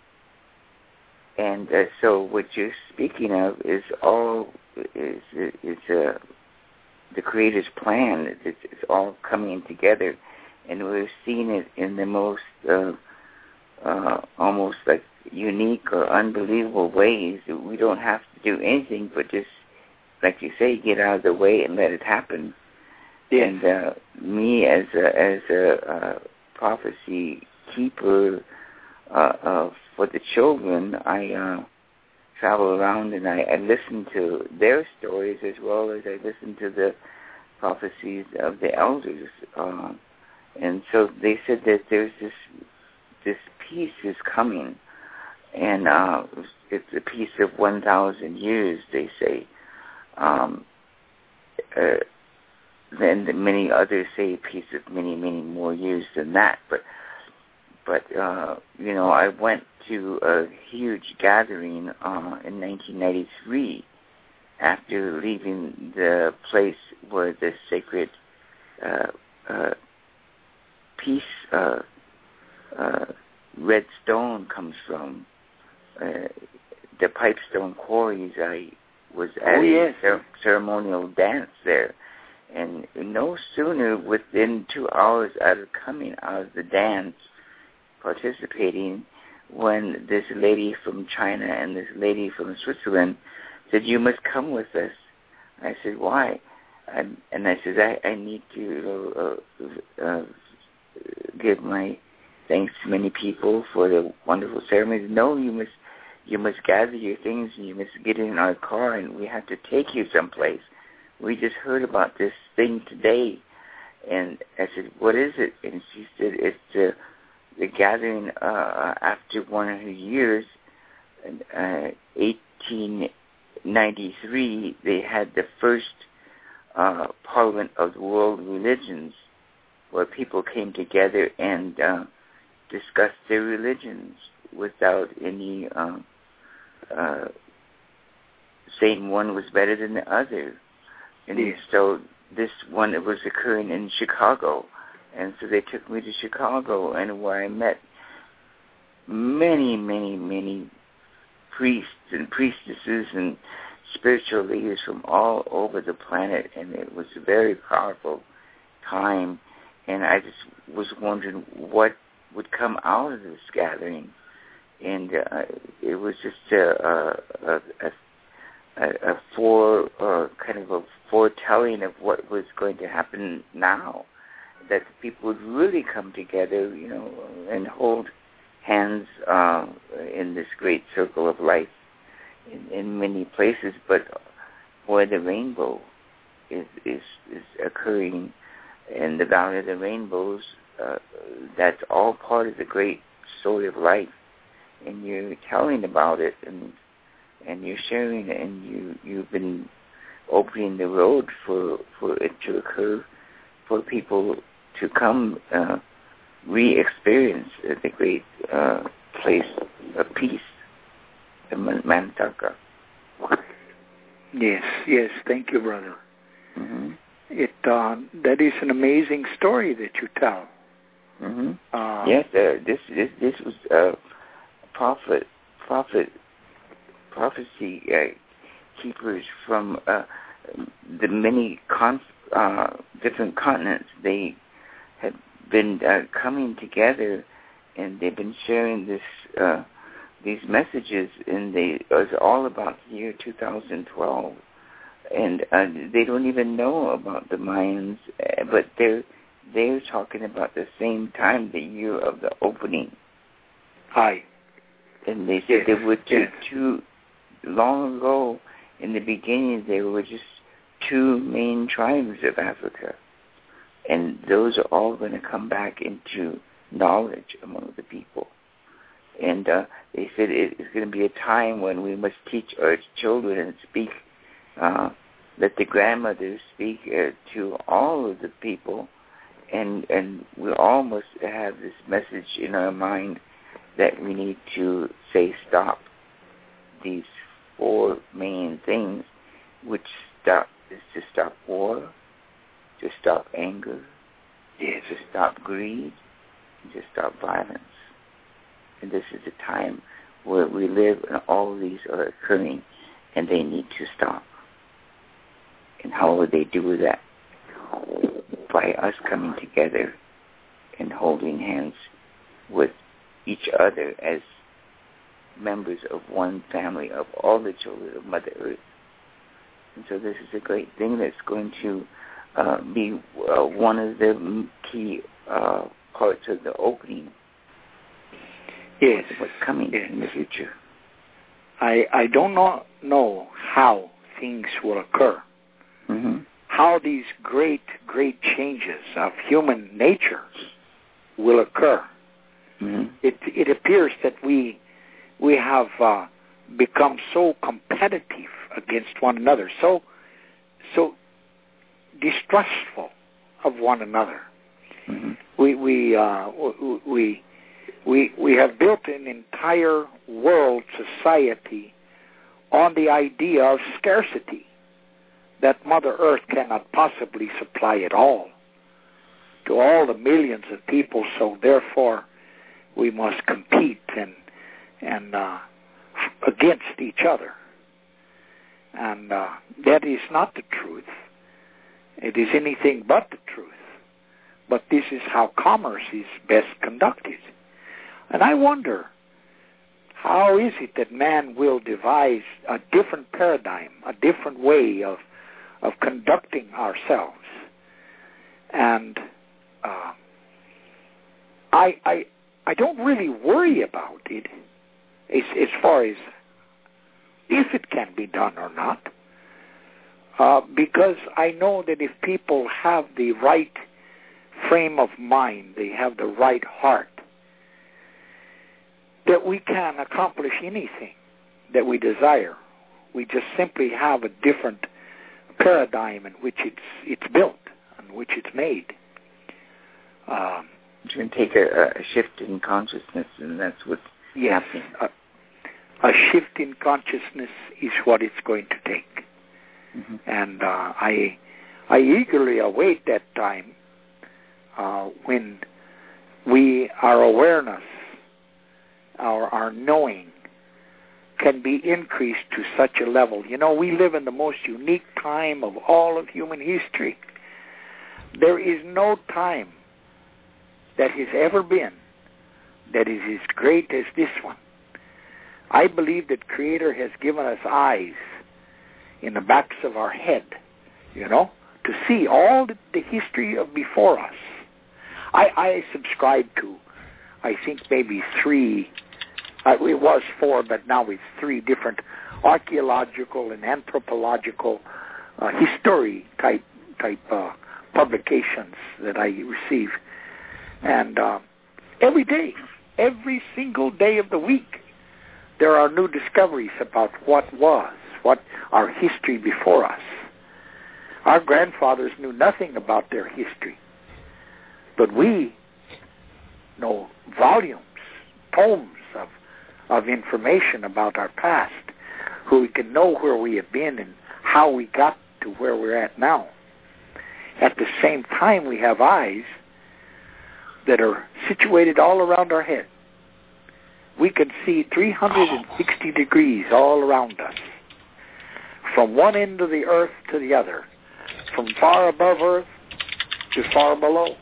And uh, so what you're speaking of is all is is uh, the Creator's plan. It's, it's all coming together, and we're seeing it in the most uh, uh, almost like unique or unbelievable ways. We don't have to do anything but just, like you say, get out of the way and let it happen. Yes. And uh, me as a, as a uh, prophecy keeper uh, uh, for the children, I uh, travel around and I, I listen to their stories as well as I listen to the prophecies of the elders. Uh, and so they said that there's this this peace is coming. And uh, it's a peace of one thousand years, they say. Um, uh, then many others say a peace of many, many more years than that. But, but uh, you know, I went to a huge gathering uh, in nineteen ninety-three after leaving the place where the sacred uh, uh, peace, uh, uh, red stone comes from. Uh, the Pipestone Quarries, I was at oh, yes. a cer- ceremonial dance there. And no sooner within two hours out of coming out of the dance, participating, when this lady from China and this lady from Switzerland said, "You must come with us." I said, "Why?" And, and I said, I, I need to uh, uh, give my thanks to many people for the wonderful ceremony. No, you must you must gather your things and you must get in our car and we have to take you someplace. We just heard about this thing today. And I said, what is it? And she said, it's the, the gathering uh, after one hundred years, uh, eighteen ninety-three, they had the first uh, Parliament of the World Religions where people came together and uh, discussed their religions without any um, uh, saying one was better than the other. And yes. so this one was occurring in Chicago. And so they took me to Chicago, and where I met many, many, many priests and priestesses and spiritual leaders from all over the planet. And it was a very powerful time. And I just was wondering what would come out of this gathering, and uh, it was just a a, a, a fore uh, kind of a foretelling of what was going to happen now, that the people would really come together, you know, and hold hands uh, in this great circle of life in, in many places, but where the rainbow is is, is occurring. In the Valley of the Rainbows, uh, that's all part of the great story of life. And you're telling about it, and and you're sharing it, and you, you've been opening the road for, for it to occur, for people to come uh, re-experience the great uh, place of peace, the Manataka. Yes, yes, thank you, brother. Mm-hmm. It uh, that is an amazing story that you tell. Mm-hmm. Uh, yes, uh, this this this was uh, prophet prophet prophecy uh, keepers from uh, the many con- uh, different continents. They had been uh, coming together, and they've been sharing this uh, these messages, and they it was all about the year two thousand twelve. And uh, they don't even know about the Mayans, uh, but they're they're talking about the same time, the year of the opening, Aye. And they said Yes. there were two, Yes. two, long ago, in the beginning, there were just two main tribes of Africa. And those are all going to come back into knowledge among the people. And uh, they said it, it's going to be a time when we must teach our children and speak, uh, let the grandmothers speak uh, to all of the people. And, and we all must have this message in our mind that we need to say stop these four main things, which stop is to stop war, to stop anger, Yes. to stop greed, and to stop violence. And this is a time where we live and all these are occurring and they need to stop. And how would they do that? By us coming together and holding hands with each other as members of one family, of all the children of Mother Earth. And so this is a great thing that's going to uh, be uh, one of the key uh, parts of the opening. Yes. What's coming Yes. in the future. I, I don't know, know how things will occur. Mm-hmm. How these great, great changes of human nature will occur. Mm-hmm. It, it appears that we we have uh, become so competitive against one another, so so distrustful of one another. Mm-hmm. We we uh, we we we have built an entire world society on the idea of scarcity, that Mother Earth cannot possibly supply it all to all the millions of people. So therefore, we must compete and and uh, against each other. And uh, that is not the truth. It is anything but the truth. But this is how commerce is best conducted. And I wonder, how is it that man will devise a different paradigm, a different way of of conducting ourselves? And uh, I, I I don't really worry about it as, as far as if it can be done or not, uh, because I know that if people have the right frame of mind, they have the right heart, that we can accomplish anything that we desire. We just simply have a different paradigm in which it's it's built, in which it's made. Um, It's going to take a, a shift in consciousness, and that's what's yes, happening. A, a shift in consciousness is what it's going to take. Mm-hmm. And uh, I I eagerly await that time uh, when we, our awareness, our our knowing, can be increased to such a level. You know, we live in the most unique time of all of human history. There is no time that has ever been that is as great as this one. I believe that Creator has given us eyes in the backs of our head, you know, to see all the, the history of before us. I, I subscribe to, I think maybe three, uh, it was four, but now it's three different archaeological and anthropological uh, history type type uh, publications that I receive. And uh, every day, every single day of the week, there are new discoveries about what was, what our history before us. Our grandfathers knew nothing about their history, but we know volumes, tomes of, of information about our past, who we can know where we have been and how we got to where we're at now. At the same time, we have eyes that are situated all around our head. We can see three hundred sixty degrees all around us, from one end of the earth to the other, from far above earth to far below.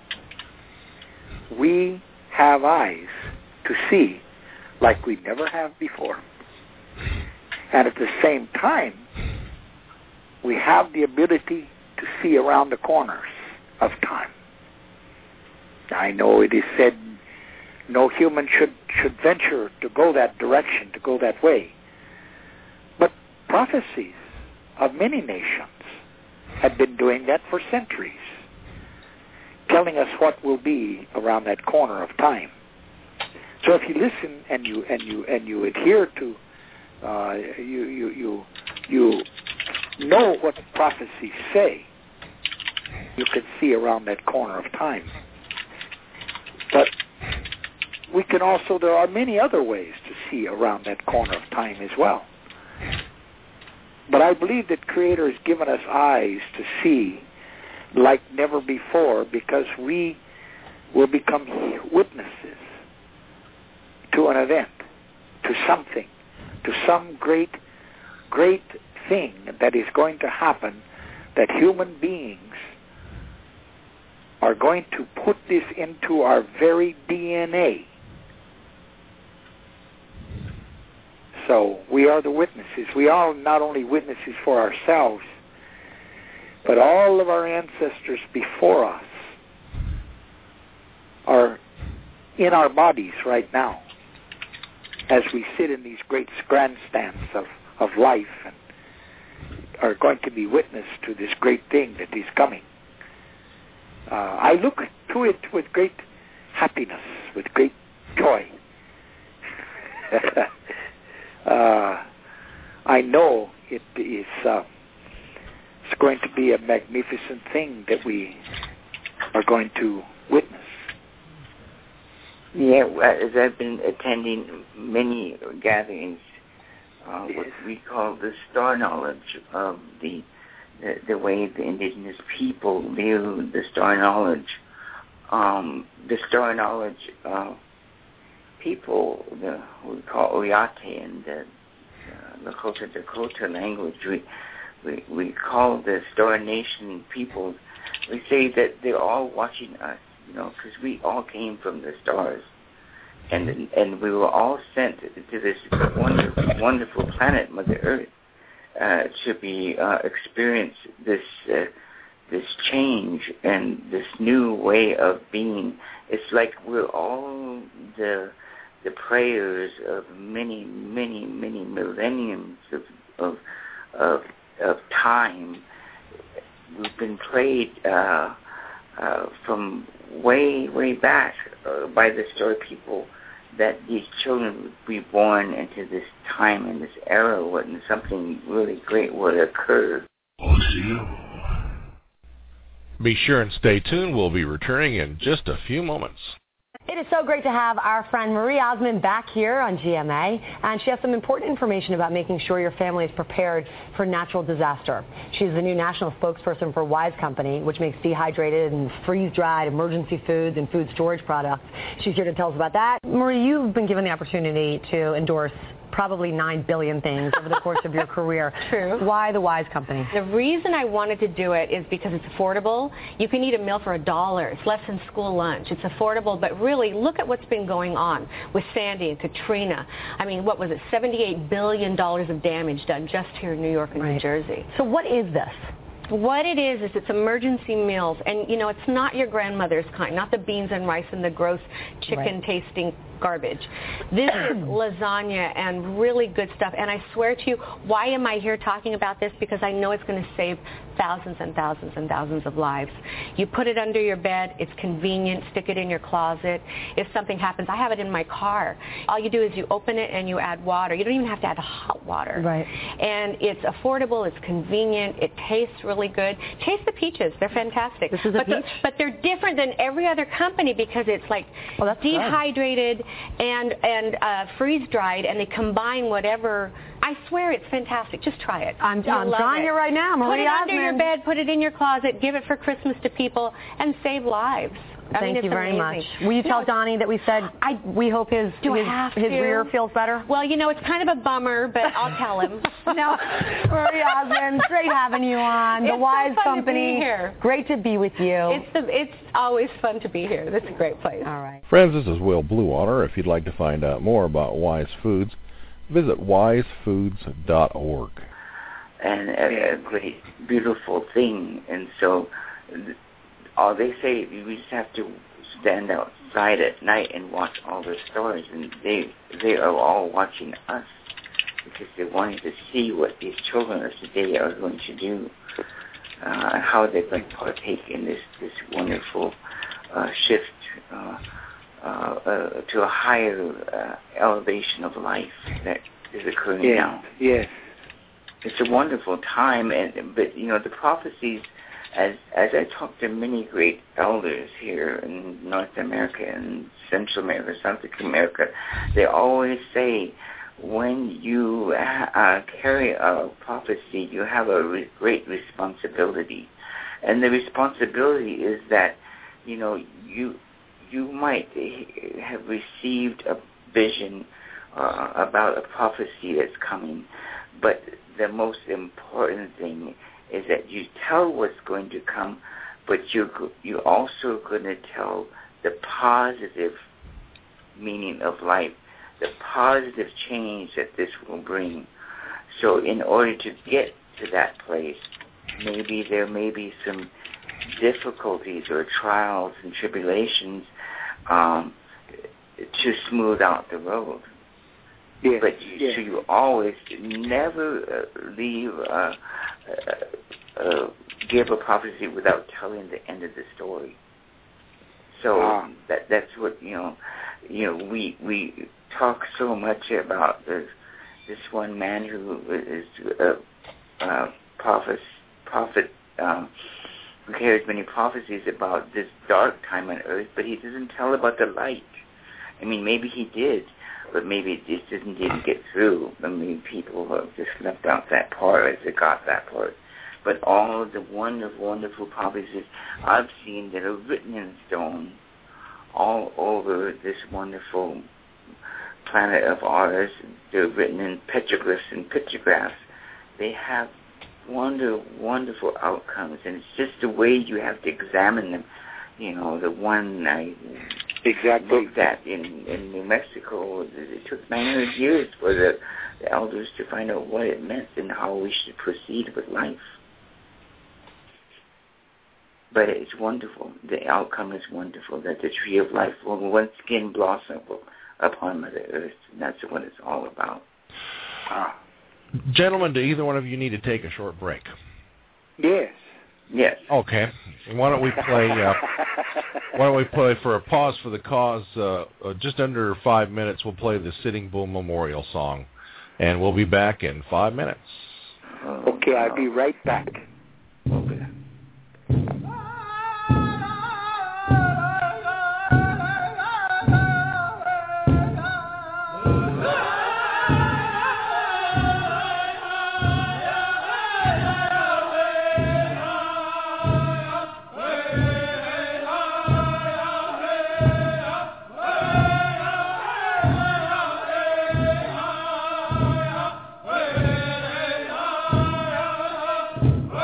We have eyes to see like we never have before. And at the same time, we have the ability to see around the corners of time. I know it is said no human should, should venture to go that direction, to go that way. But prophecies of many nations had been doing that for centuries, telling us what will be around that corner of time. So if you listen and you and you and you adhere to, uh, you you you you know what prophecies say, you can see around that corner of time. But we can also, there are many other ways to see around that corner of time as well. But I believe that Creator has given us eyes to see like never before, because we will become witnesses to an event, to something, to some great, great thing that is going to happen, that human beings are going to put this into our very D N A. So we are the witnesses. We are not only witnesses for ourselves, but all of our ancestors before us are in our bodies right now as we sit in these great grandstands of, of life and are going to be witness to this great thing that is coming. Uh, I look to it with great happiness, with great joy. uh, I know it is uh, it's going to be a magnificent thing that we are going to witness. Yeah, as I've been attending many gatherings, uh, yes. what we call the star knowledge of the The, the way the indigenous people view the star knowledge. Um, the star knowledge uh, people, the, we call Oyate in the uh, Lakota Dakota language, we, we we call the Star Nation people, we say that they're all watching us, you know, because we all came from the stars. And and we were all sent to this wonderful, wonderful planet, Mother Earth. Uh, to be uh, experience this uh, this change and this new way of being. It's like we're all the the prayers of many, many, many millenniums of of of, of time. We've been prayed uh, uh, from way, way back uh, by the Star people, that these children would be born into this time and this era when something really great would occur. Be sure and stay tuned. We'll be returning in just a few moments. It is so great to have our friend Marie Osmond back here on G M A, and she has some important information about making sure your family is prepared for natural disaster. She's the new national spokesperson for Wise Company, which makes dehydrated and freeze-dried emergency foods and food storage products. She's here to tell us about that. Marie, you've been given the opportunity to endorse probably nine billion things over the course of your career. True. Why the Wise Company? The reason I wanted to do it is because it's affordable. You can eat a meal for a dollar. It's less than school lunch. It's affordable, but really look at what's been going on with Sandy and Katrina. I mean, what was it, seventy-eight billion dollars of damage done just here in New York and right. New Jersey. So what is this? What it is is it's emergency meals, and you know, it's not your grandmother's kind, not the beans and rice and the gross chicken-tasting right. garbage. This is lasagna and really good stuff, and I swear to you, why am I here talking about this? Because I know it's going to save thousands and thousands and thousands of lives. You put it under your bed, it's convenient, stick it in your closet. If something happens, I have it in my car. All you do is you open it and you add water. You don't even have to add hot water. Right. And it's affordable, it's convenient, it tastes really good. Taste the peaches, they're fantastic. This is a but peach? The, but they're different than every other company because it's like oh, that's dehydrated good. and, and uh, freeze-dried, and they combine whatever. I swear it's fantastic. Just try it. I'm, I'm trying it. it right now. Marie Put it Osmond. under your bed, put it in your closet, give it for Christmas to people, and save lives. I Thank mean, you very amazing. much. Will you tell no, Donnie that we said I, we hope his do his, I have his to? rear feels better? Well, you know, it's kind of a bummer, but I'll tell him. No, Marie Osmond, great having you on. The it's Wise so fun Company. To be here. Great to be with you. It's the, it's always fun to be here. This is a great place. All right. Friends, this is Will Bluewater. If you'd like to find out more about Wise Foods, visit wise foods dot org. And a, a great, beautiful thing. And so all they say, we just have to stand outside at night and watch all the stars, and they they are all watching us because they're wanting to see what these children of today are going to do, uh, how they're going to partake in this this wonderful uh, shift uh, uh, uh, to a higher uh, elevation of life that is occurring yes, now. Yes. It's a wonderful time, and but you know the prophecies. As as I talk to many great elders here in North America and Central America, South America, they always say, when you uh, carry a prophecy, you have a re- great responsibility, and the responsibility is that, you know, you you might have received a vision uh, about a prophecy that's coming, but the most important thing is that you tell what's going to come, but you're you also going to tell the positive meaning of life, the positive change that this will bring. So in order to get to that place, maybe there may be some difficulties or trials and tribulations um, to smooth out the road. Yes, but you, yes. so you always never uh, leave, uh, uh, uh, give a prophecy without telling the end of the story. So wow. that that's what you know. You know, we we talk so much about this this one man who is a, a prophet prophet um, who carries many prophecies about this dark time on earth, but he doesn't tell about the light. I mean, maybe he did. But maybe it just didn't, didn't get through. I mean, people have just left out that part as they got that part. But all of the wonderful, wonderful prophecies I've seen that are written in stone all over this wonderful planet of ours, they're written in petroglyphs and pictographs. They have wonder, wonderful outcomes, and it's just the way you have to examine them. You know, the one I exactly looked at in, in New Mexico, it took nine hundred years for the, the elders to find out what it meant and how we should proceed with life. But it's wonderful. The outcome is wonderful, that the tree of life will once again blossom upon Mother Earth, and that's what it's all about. Ah. Gentlemen, do either one of you need to take a short break? Yes. Yes. Okay. Why don't we play? Uh, why don't we play for a pause for the cause? Uh, uh, just under five minutes, we'll play the Sitting Bull Memorial song, and we'll be back in five minutes. Okay, I'll be right back. Okay. Hey!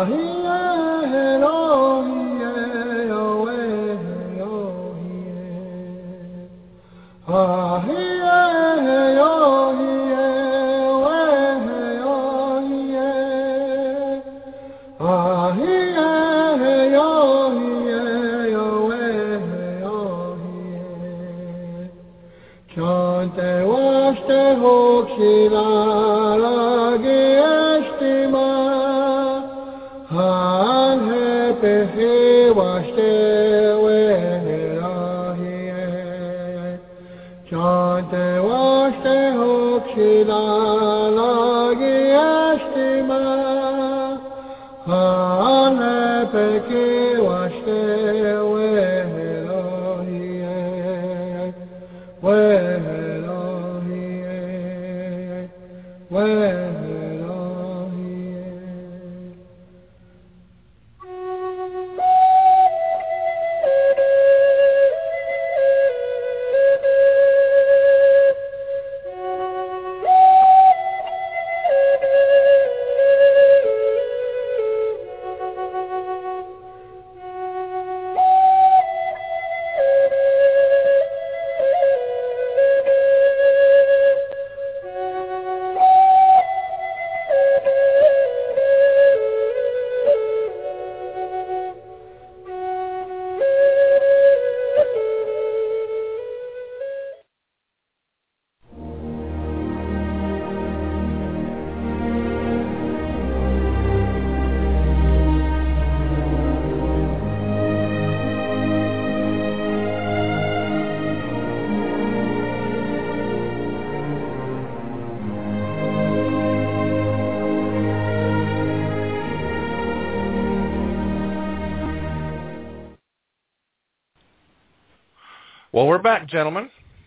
Well, we're back, gentlemen.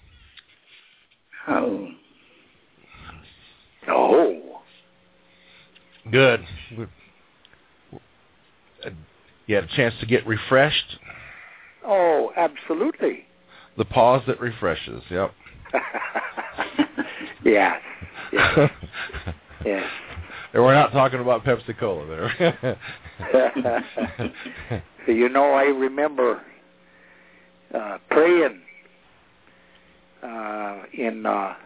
Oh. Oh. Good. You had a chance to get refreshed? Oh, absolutely. The pause that refreshes, yep. Yes. Yes. Yes. And we're not talking about Pepsi Cola there. You know, I remember uh, praying uh, in, uh,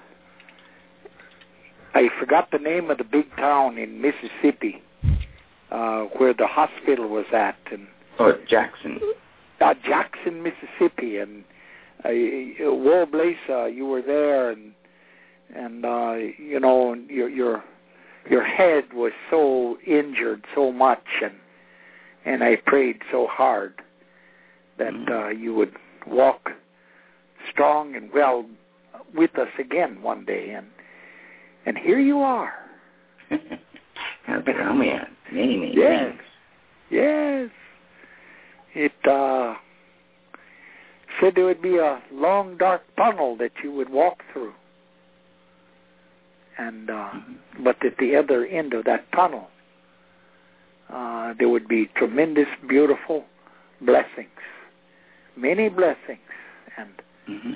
I forgot the name of the big town in Mississippi uh, where the hospital was at. And, oh, Jackson. Uh, Jackson, Mississippi. And uh, Whoa, Blaze, uh, you were there, and, and uh, you know, your, your, your head was so injured so much, and, and I prayed so hard that uh, you would walk strong and well with us again one day, and and here you are. I've been on me many, many yes, things. Yes. It uh, said there would be a long, dark tunnel that you would walk through, and uh, mm-hmm. but at the other end of that tunnel, uh, there would be tremendous, beautiful blessings. Many blessings, and mm-hmm.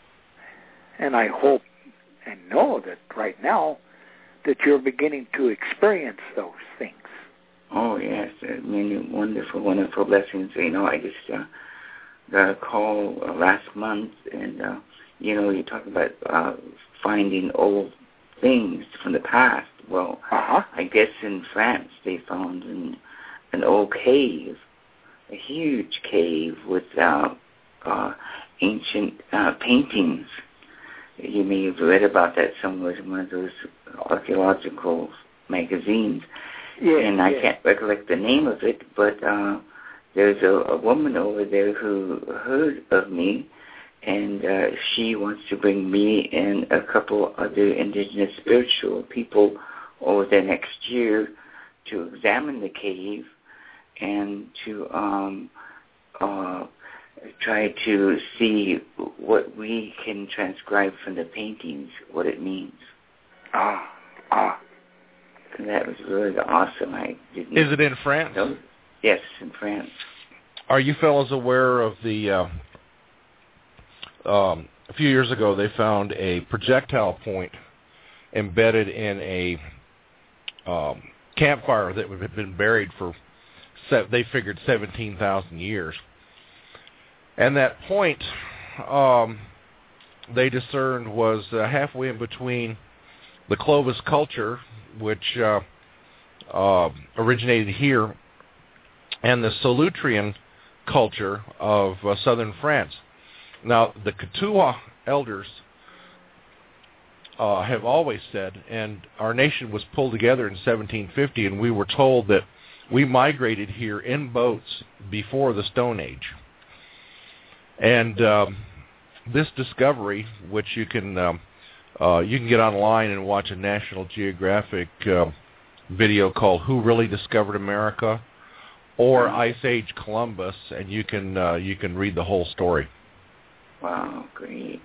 and I hope and know that right now that you're beginning to experience those things. Oh yes, uh, many wonderful, wonderful blessings. You know, I just uh, got a call uh, last month, and uh, you know, you talk about uh, finding old things from the past. Well, uh-huh. I guess in France they found an, an old cave. A huge cave with uh, uh, ancient uh, paintings. You may have read about that somewhere in one of those archaeological magazines. Yeah, and I yeah. can't recollect the name of it, but uh, there's a, a woman over there who heard of me, and uh, she wants to bring me and a couple other indigenous spiritual people over the next year to examine the cave and to um, uh, try to see what we can transcribe from the paintings, what it means. Ah, ah. And that was really awesome. I didn't. Is it in France? Know. Yes, in France. Are you fellows aware of the? Uh, um, a few years ago, they found a projectile point embedded in a um, campfire that had been buried for they figured seventeen thousand years. And that point um, they discerned was uh, halfway in between the Clovis culture, which uh, uh, originated here, and the Solutrean culture of uh, southern France. Now, the Kituwa elders uh, have always said, and our nation was pulled together in seventeen fifty, and we were told that we migrated here in boats before the Stone Age. And um, this discovery, which you can um, uh, you can get online and watch a National Geographic uh, video called "Who Really Discovered America?" or Ice Age Columbus, and you can uh, you can read the whole story. Wow, great!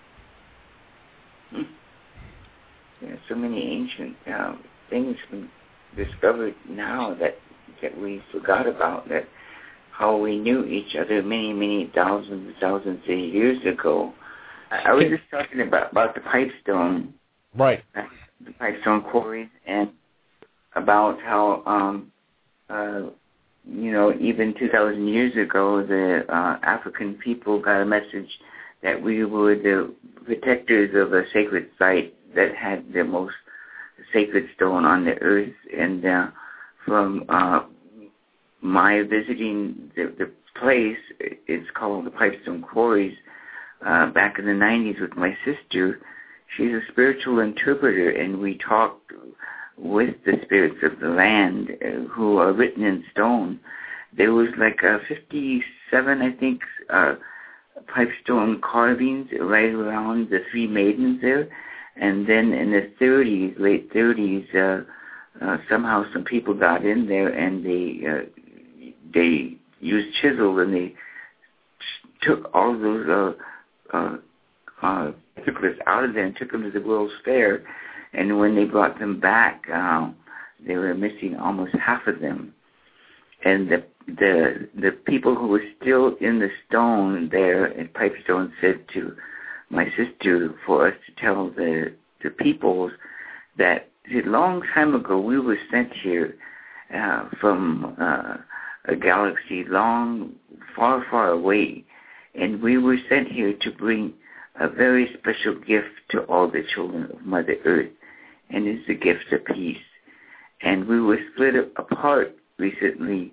Hmm. There are so many ancient uh, things been discovered now that that we forgot about. That how we knew each other many, many thousands, thousands of years ago. I, I was just talking about about the Pipestone, right? Uh, the Pipestone quarries, and about how. Um, uh, You know, even two thousand years ago, the uh, African people got a message that we were the protectors of a sacred site that had the most sacred stone on the earth. And uh, from uh, my visiting the, the place, it's called the Pipestone Quarries, uh, back in the nineties with my sister. She's a spiritual interpreter, and we talked with the spirits of the land uh, who are written in stone. There was like uh, fifty-seven, I think, uh, pipestone carvings right around the three maidens there. And then in the thirties, late thirties, uh, uh, somehow some people got in there and they uh, they used chisels and they took all those uh, uh, uh, petroglyphs out of there and took them to the World's Fair. And when they brought them back, uh, they were missing almost half of them. And the the the people who were still in the stone there at Pipestone said to my sister for us to tell the the peoples that a long time ago we were sent here uh, from uh, a galaxy long, far, far away, and we were sent here to bring a very special gift to all the children of Mother Earth. And it's the gift of peace. And we were split apart recently,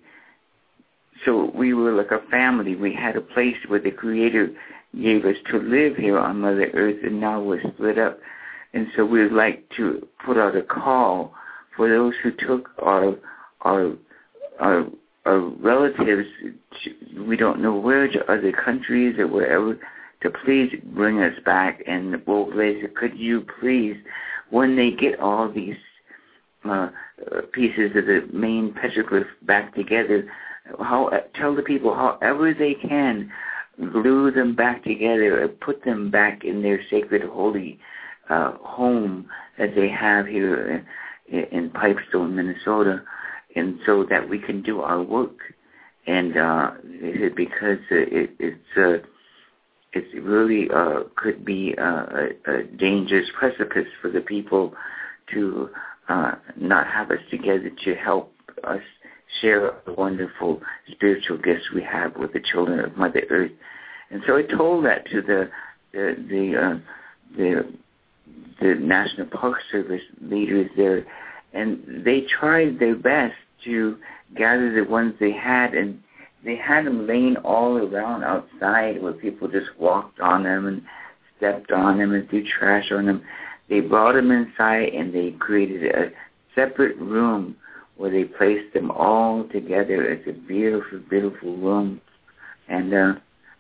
so we were like a family. We had a place where the Creator gave us to live here on Mother Earth, and now we're split up. And so we would like to put out a call for those who took our our our, our relatives, to, we don't know where, to other countries or wherever, to please bring us back. And the Bull Blazer, could you please, when they get all these uh, pieces of the main petroglyph back together, how tell the people however they can, glue them back together and put them back in their sacred holy uh, home that they have here in, in Pipestone, Minnesota, and so that we can do our work. And uh, because it, it's uh, It really uh, could be a, a dangerous precipice for the people to uh, not have us together to help us share the wonderful spiritual gifts we have with the children of Mother Earth. And so I told that to the the the, uh, the, the National Park Service leaders there, and they tried their best to gather the ones they had, and they had them laying all around outside where people just walked on them and stepped on them and threw trash on them. They brought them inside and they created a separate room where they placed them all together. It's a beautiful, beautiful room. And uh,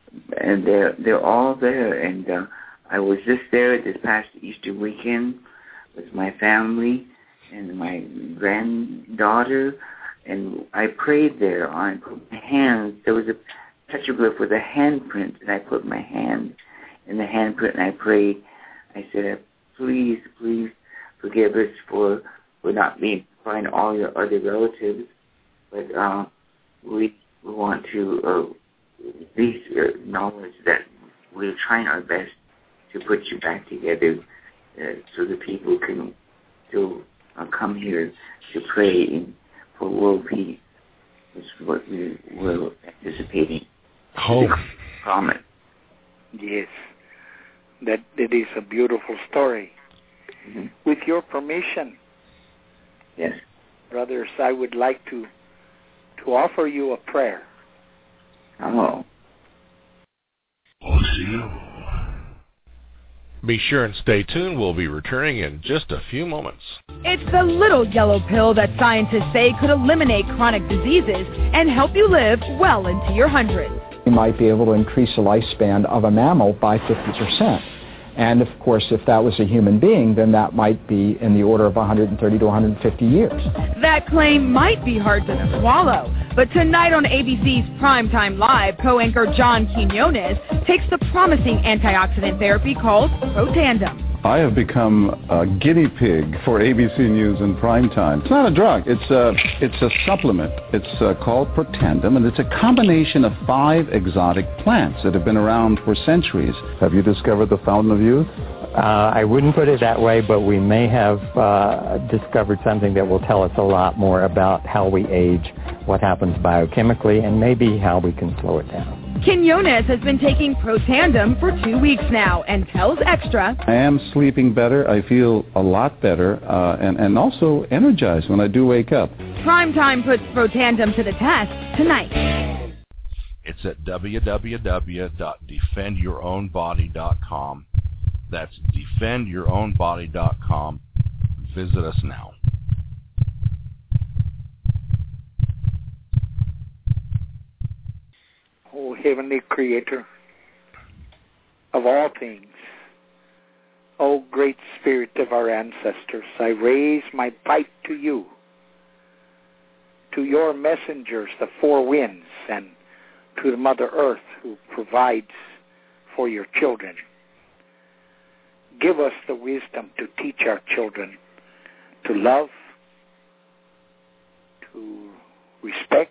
and they're, they're all there. And uh, I was just there this past Easter weekend with my family and my granddaughter. And I prayed there on my hands. There was a petroglyph with a handprint, and I put my hand in the handprint, and I prayed. I said, please, please forgive us for, for not being find all your other relatives, but uh, we, we want to uh, at least acknowledge that we're trying our best to put you back together uh, so the people can still uh, come here to pray in, for world peace. is what we were anticipating. Oh. From it. Yes, that it is a beautiful story. Mm-hmm. With your permission, yes, brothers, I would like to to offer you a prayer. Oh. Be sure and stay tuned. We'll be returning in just a few moments. It's the little yellow pill that scientists say could eliminate chronic diseases and help you live well into your hundreds. You might be able to increase the lifespan of a mammal by fifty percent. And of course, if that was a human being, then that might be in the order of one hundred thirty to one hundred fifty years. That claim might be hard to swallow, but tonight on A B C's Primetime Live, co-anchor John Quinones takes the promising antioxidant therapy called Protandim. I have become a guinea pig for A B C News in primetime. It's not a drug. It's a, it's a supplement. It's uh, called Protandim, and it's a combination of five exotic plants that have been around for centuries. Have you discovered the fountain of youth? Uh, I wouldn't put it that way, but we may have uh, discovered something that will tell us a lot more about how we age, what happens biochemically, and maybe how we can slow it down. Quinones has been taking Protandim for two weeks now and tells Extra, I am sleeping better. I feel a lot better uh, and, and also energized when I do wake up. Primetime puts Protandim to the test tonight. It's at w w w dot defend your own body dot com. That's defend your own body dot com. Visit us now. O Heavenly Creator of all things, O great Spirit of our ancestors, I raise my pipe to you, to your messengers, the four winds, and to the Mother Earth who provides for your children. Give us the wisdom to teach our children to love, to respect,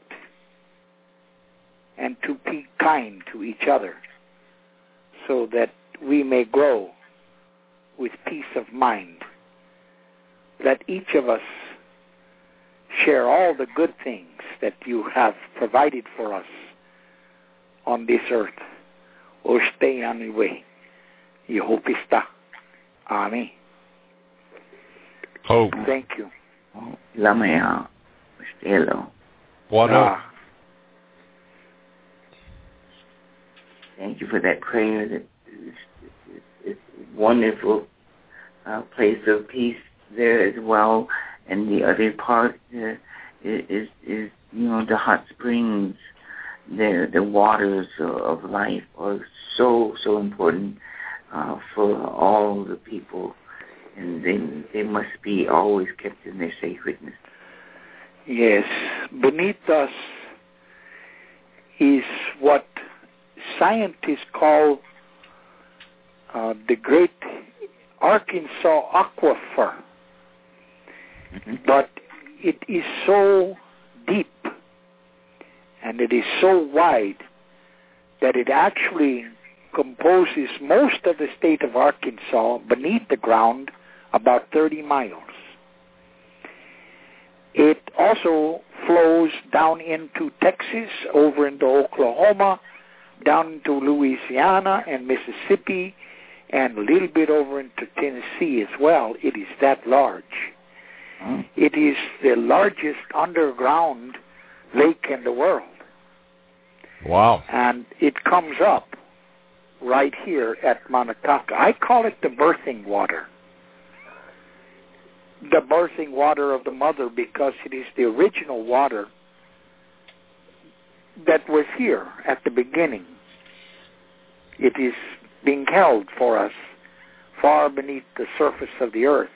and to be kind to each other, so that we may grow with peace of mind. Let each of us share all the good things that you have provided for us on this earth. O stay on the way. Yehopista. Amen. Oh. Thank you. Lamea. Stelo. What up? Thank you for that prayer. That is, is, is wonderful uh, place of peace there as well. And the other part uh, is, is, you know, the hot springs. The the waters of life are so so important uh, for all the people, and they they must be always kept in their sacredness. Yes, beneath us is what scientists call uh, the Great Arkansas Aquifer, mm-hmm. but it is so deep and it is so wide that it actually composes most of the state of Arkansas beneath the ground, about thirty miles. It also flows down into Texas, over into Oklahoma, down into Louisiana and Mississippi, and a little bit over into Tennessee as well. It is that large. Mm. It is the largest underground lake in the world. Wow. And it comes up right here at Manataka. I call it the birthing water. The birthing water of the mother, because it is the original water that was here at the beginning. It is being held for us far beneath the surface of the earth.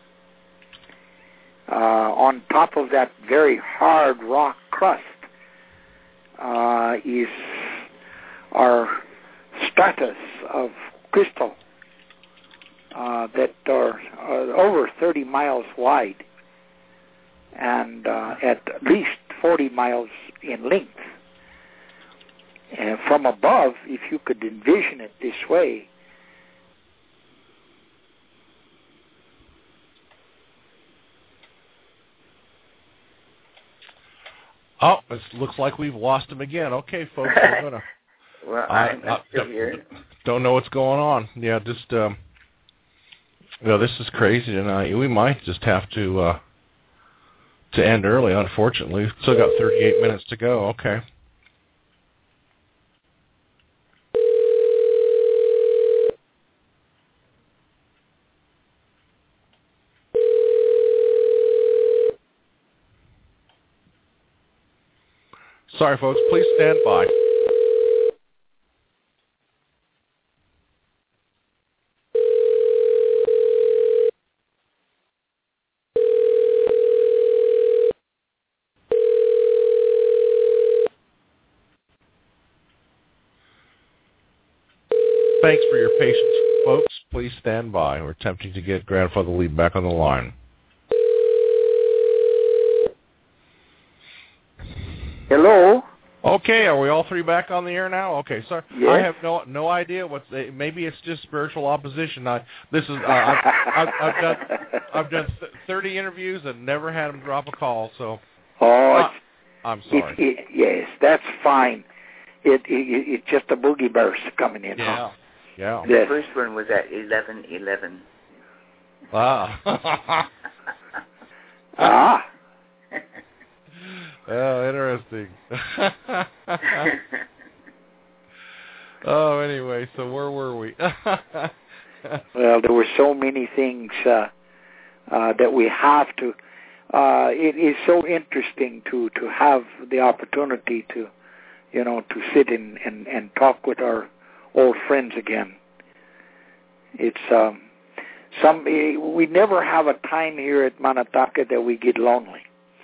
Uh, on top of that very hard rock crust uh, is our stratus of crystal uh, that are uh, over thirty miles wide and uh, at least forty miles in length. And from above, if you could envision it this way, Oh, it looks like we've lost him again. Okay, folks, we're gonna. well, I, I'm I, still I here. Don't know what's going on. Yeah, just. Um, you know, this is crazy, and uh, we might just have to uh, to end early. Unfortunately, we've still got thirty-eight minutes to go. Okay. Sorry, folks. Please stand by. Thanks for your patience, folks. Please stand by. We're attempting to get Grandfather Lee back on the line. Hello? Okay, are we all three back on the air now? Okay, sorry. Yes. I have no no idea what's maybe it's just spiritual opposition. I this is uh, I've, I've, I've done I've done th- thirty interviews and never had them drop a call. So oh, uh, I'm sorry. It, it, yes, that's fine. It, it it's just a boogie burst coming in. Yeah, huh? yeah. The first one was at eleven eleven. Ah. ah. Oh, interesting. Oh, anyway, so where were we? Well, there were so many things uh, uh, that we have to. Uh, it is so interesting to, to have the opportunity to, you know, to sit and, and, and talk with our old friends again. It's um, some we never have a time here at Manataka that we get lonely.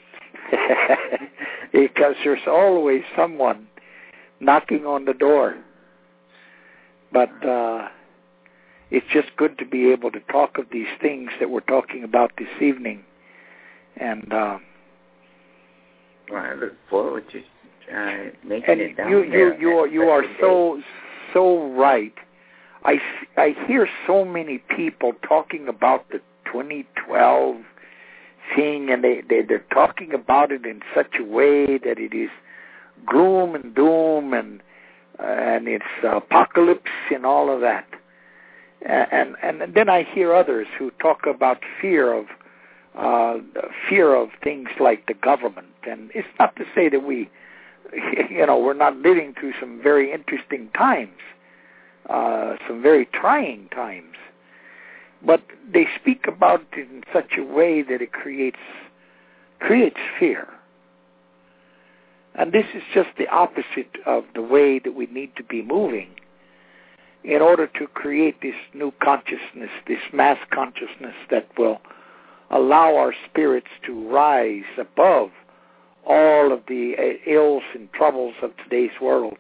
Because there's always someone knocking on the door. But uh, it's just good to be able to talk of these things that we're talking about this evening. And uh, well, I look forward to uh, making and it down you, there. you, you are, you are so, so right. I, I hear so many people talking about the twenty twelve thing, and they, they, they're talking about it in such a way that it is gloom and doom, and uh, and it's apocalypse and all of that. And, and and then I hear others who talk about fear of uh, fear of things like the government. And it's not to say that we, you know, we're not living through some very interesting times, uh, some very trying times. But they speak about it in such a way that it creates creates fear. And this is just the opposite of the way that we need to be moving in order to create this new consciousness, this mass consciousness that will allow our spirits to rise above all of the ills and troubles of today's world.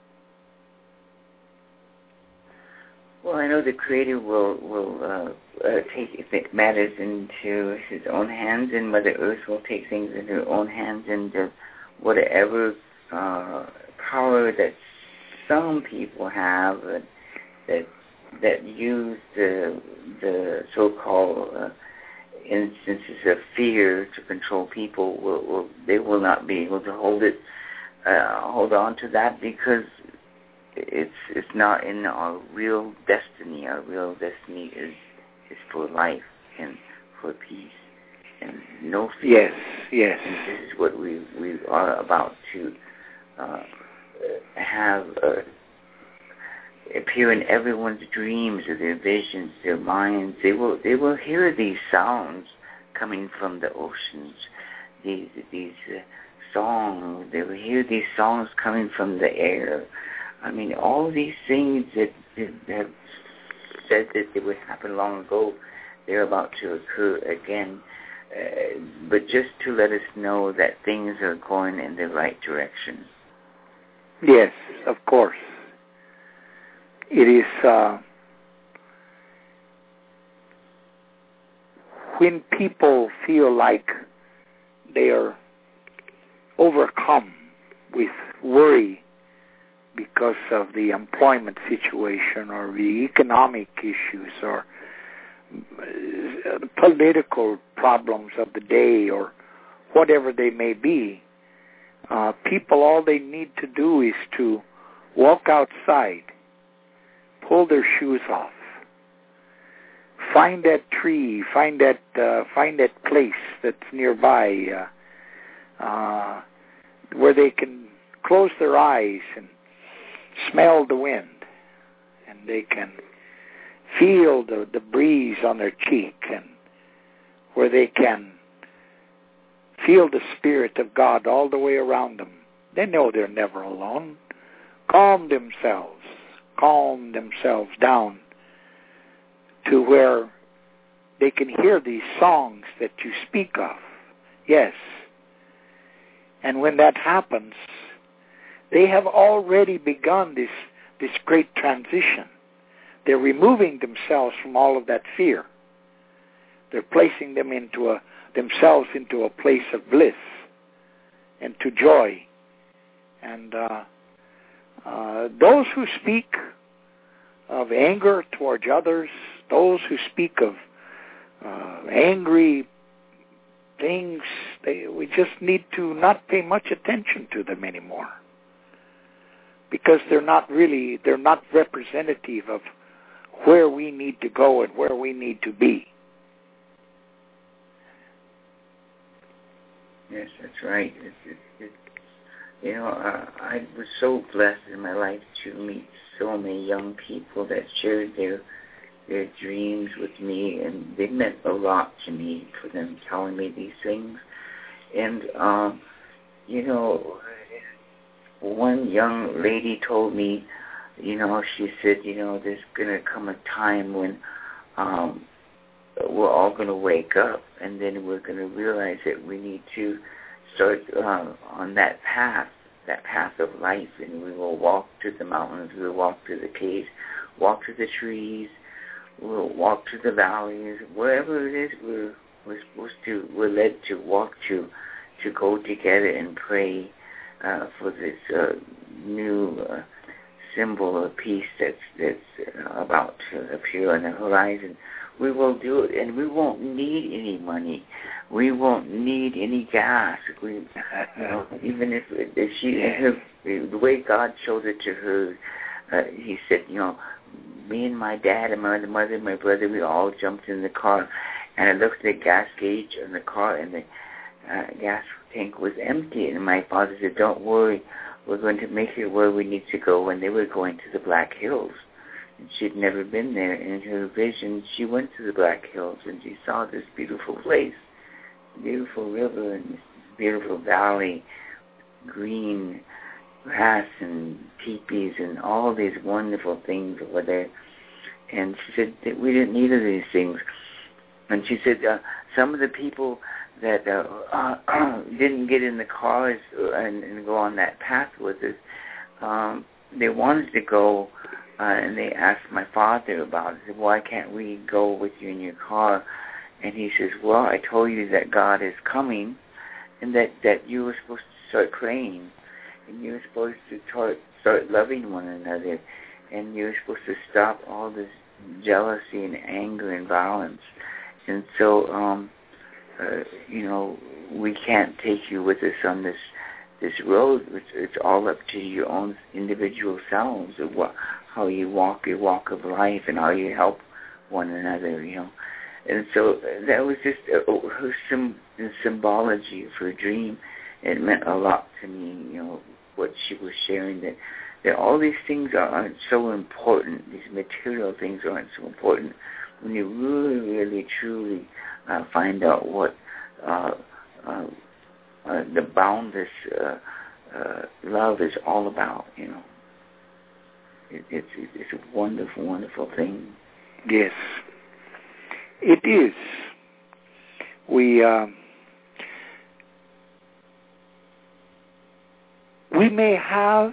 Well, I know the Creator will will uh, uh, take matters into His own hands, and Mother Earth will take things into her own hands, and uh, whatever uh, power that some people have uh, that that use the the so-called uh, instances of fear to control people, will, will they will not be able to hold it, uh, hold on to that, because it's it's not in our real destiny. Our real destiny is is for life and for peace and no fear. Yes, yes. And this is what we we are about to uh, have uh, appear in everyone's dreams or their visions, their minds. They will they will hear these sounds coming from the oceans. These these uh, songs. They will hear these songs coming from the air. I mean, all these things that, that have said that they would happen long ago, they're about to occur again. Uh, but just to let us know that things are going in the right direction. Yes, of course. It is uh, when people feel like they are overcome with worry because of the employment situation or the economic issues or political problems of the day or whatever they may be, uh, people, all they need to do is to walk outside, pull their shoes off, find that tree, find that uh, find that place that's nearby uh, uh, where they can close their eyes and smell the wind, and they can feel the, the breeze on their cheek, and where they can feel the Spirit of God all the way around them. They know they're never alone. Calm themselves, calm themselves down to where they can hear these songs that you speak of. Yes. And when that happens, they have already begun this, this great transition. They're removing themselves from all of that fear. They're placing them into a, themselves into a place of bliss and to joy. And uh, uh, those who speak of anger towards others, those who speak of uh, angry things, they, we just need to not pay much attention to them anymore, because they're not really, they're not representative of where we need to go and where we need to be. Yes, that's right. It, it, it, you know, uh, I was so blessed in my life to meet so many young people that shared their their dreams with me, and they meant a lot to me for them telling me these things. And, um, you know, one young lady told me, you know, she said, you know, there's going to come a time when um, we're all going to wake up, and then we're going to realize that we need to start uh, on that path, that path of life, and we will walk to the mountains, we'll walk to the caves, walk to the trees, we'll walk to the valleys, wherever it is we're, we're supposed to, we're led to walk to, to go together and pray uh, for this uh, new uh, symbol of peace that's, that's uh, about to appear on the horizon. We will do it, and we won't need any money. We won't need any gas. We, you know, even if, if she, her, the way God showed it to her, uh, He said, you know, me and my dad and my mother and my brother, we all jumped in the car, and I looked at the gas gauge in the car, and the uh, gas tank was empty. And my father said, "Don't worry, we're going to make it where we need to go." And they were going to the Black Hills. And she'd never been there. And in her vision, she went to the Black Hills, and she saw this beautiful place, beautiful river, and this beautiful valley, green grass and teepees and all these wonderful things over there. And she said that we didn't need any of these things. And she said uh, some of the people that uh, uh, didn't get in the cars and, and go on that path with us, um, they wanted to go, uh, and they asked my father about it. They said, "Why can't we go with you in your car?" And he says, "Well, I told you that God is coming, and that, that you were supposed to start praying, and you were supposed to start, start loving one another, and you were supposed to stop all this jealousy and anger and violence. And so, um, uh, you know, we can't take you with us on this this road. It's, it's all up to your own individual selves of what, how you walk your walk of life and how you help one another, you know." And so that was just uh, her sim- symbology of her dream. It meant a lot to me, you know, what she was sharing, that, that all these things aren't so important, these material things aren't so important when you really, really, truly uh, find out what uh, uh, uh, the boundless uh, uh, love is all about, you know. It, it's, it's a wonderful, wonderful thing. Yes, it is. We... Uh, We may have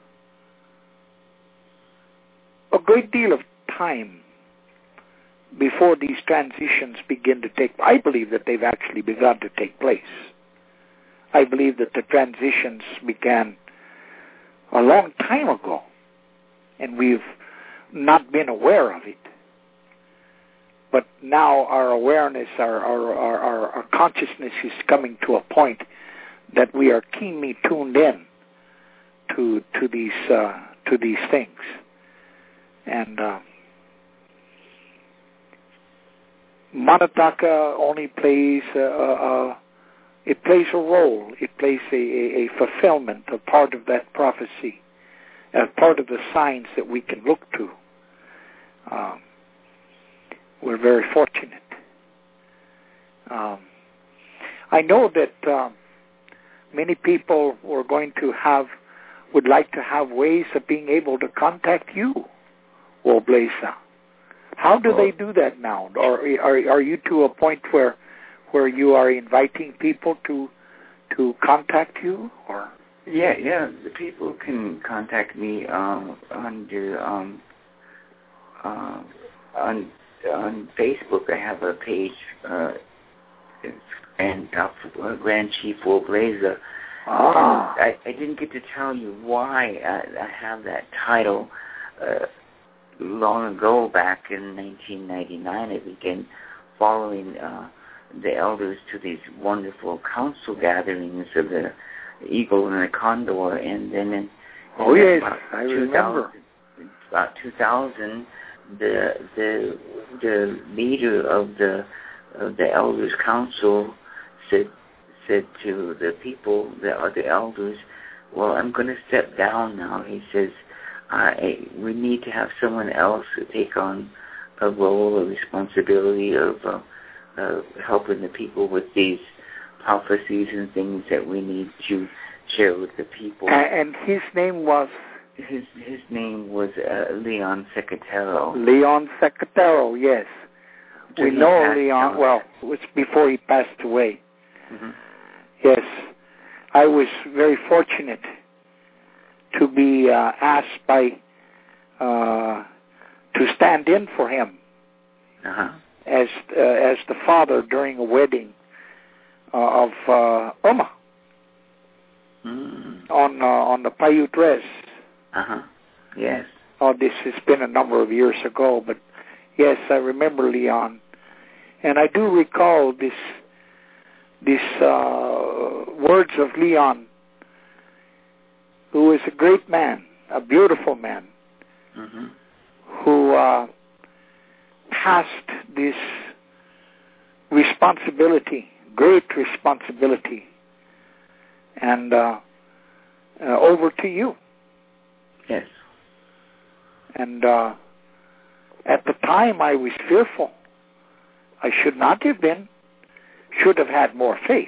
a great deal of time before these transitions begin to take. I believe that they've actually begun to take place. I believe that the transitions began a long time ago, and we've not been aware of it. But now our awareness, our our, our, our consciousness is coming to a point that we are keenly tuned in to to these uh, to these things, and uh, Manataka only plays uh, uh, it plays a role. It plays a, a, a fulfillment, a part of that prophecy, a part of the signs that we can look to. Um, we're very fortunate. Um, I know that uh, many people were going to have, would like to have ways of being able to contact you, Wobleza. How do they do that now? Or are are you to a point where where you are inviting people to to contact you? Or yeah, yeah, the people can contact me um, under um, uh, on on Facebook. I have a page, uh, and uh, Grand Chief Wobleza. Ah. I, I didn't get to tell you why I, I have that title. Uh, long ago, back in nineteen ninety-nine, I began following uh, the elders to these wonderful council gatherings of the Eagle and the Condor, and then in, oh in yes, about I remember. About two thousand, the the the leader of the of the elders council said said to the people, the other elders, well, I'm going to step down now. He says, I, we need to have someone else to take on a role, a responsibility of uh, uh, helping the people with these prophecies and things that we need to share with the people. And his name was? His his name was uh, Leon Secatero. Leon Secatero, yes. So we know Leon, well, it was before he passed away. Mm-hmm. Yes. I was very fortunate to be uh, asked by, uh, to stand in for him uh-huh. as uh, as the father during a wedding uh, of uh, Irma mm. on uh, on the Paiute Res. Uh-huh. Yes. Oh, this has been a number of years ago, but yes, I remember Leon, and I do recall this these uh, words of Leon, who is a great man, a beautiful man, mm-hmm. who uh, passed this responsibility, great responsibility, and uh, uh, over to you. Yes. And uh, at the time I was fearful. I should not have been, should have had more faith.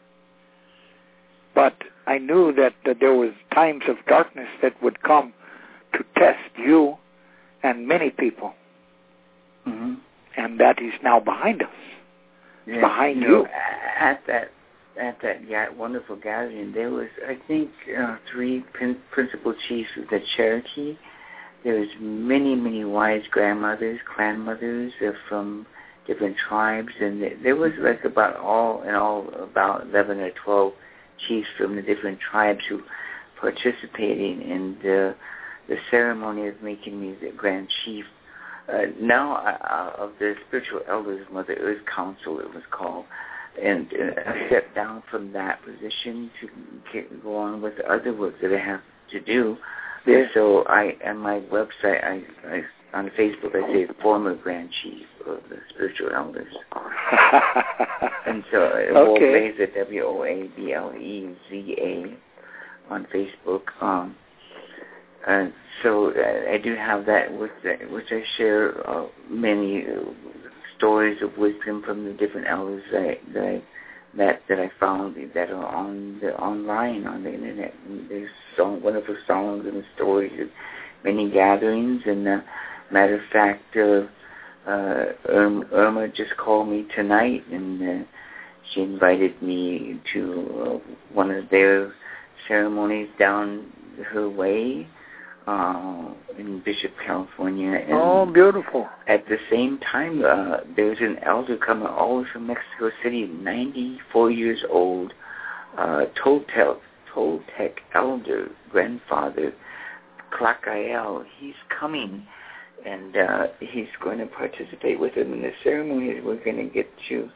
But I knew that, that there was times of darkness that would come to test you and many people. Mm-hmm. And that is now behind us. Yeah, behind you. you. Know, at that at that yeah, wonderful gathering, there was, I think, uh, three prin- principal chiefs of the Cherokee. There was many, many wise grandmothers, clan mothers uh, from different tribes, and there was like about all in all about eleven or twelve chiefs from the different tribes who participating in the the ceremony of making me the Grand Chief. Uh, now uh, of the Spiritual Elders Mother Earth Council, it was called, and uh, I stepped down from that position to get, go on with the other work that I have to do. Yes. So I, on my website, I, I on Facebook, I say former Grand Chief of the Spiritual Elders. And so uh, okay. Wobleza, W O A B L E Z A on Facebook. Um, and so uh, I do have that, with that, which I share uh, many uh, stories of wisdom from the different elders that I, that I, that, that I found that are on the online on the internet. And there's so wonderful songs and stories of many gatherings. And uh, matter of fact, uh, uh, Irma just called me tonight, and uh, she invited me to uh, one of their ceremonies down her way uh, in Bishop, California. And oh, beautiful. At the same time, uh, there's an elder coming all the way from Mexico City, ninety-four years old, uh, Toltec, Toltec elder, grandfather, Tlacael. He's coming, and uh, he's going to participate with him in the ceremony. We're going to get to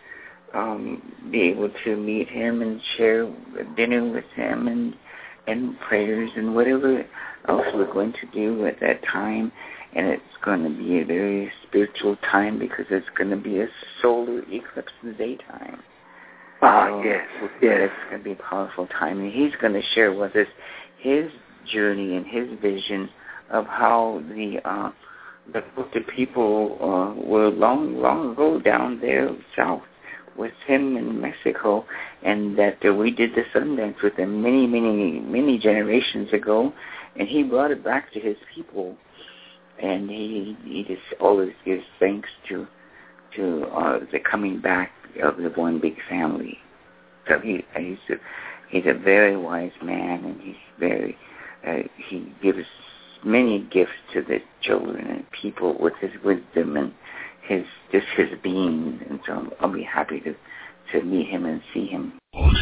um, be able to meet him and share dinner with him and and prayers and whatever else we're going to do at that time. And it's going to be a very spiritual time because it's going to be a solar eclipse in the daytime. Ah, so, yes, yes. yes. It's going to be a powerful time. And he's going to share with us his journey and his vision of how the uh, the, the people uh, were long, long ago down there south with him in Mexico, and that uh, we did the Sundance with him many, many, many generations ago, and he brought it back to his people, and he he just always gives thanks to to uh, the coming back of the one big family. So he he's a, he's a very wise man, and he's very uh, he gives many gifts to the children and people with his wisdom and his just his being, and so I'll be happy to, to meet him and see him.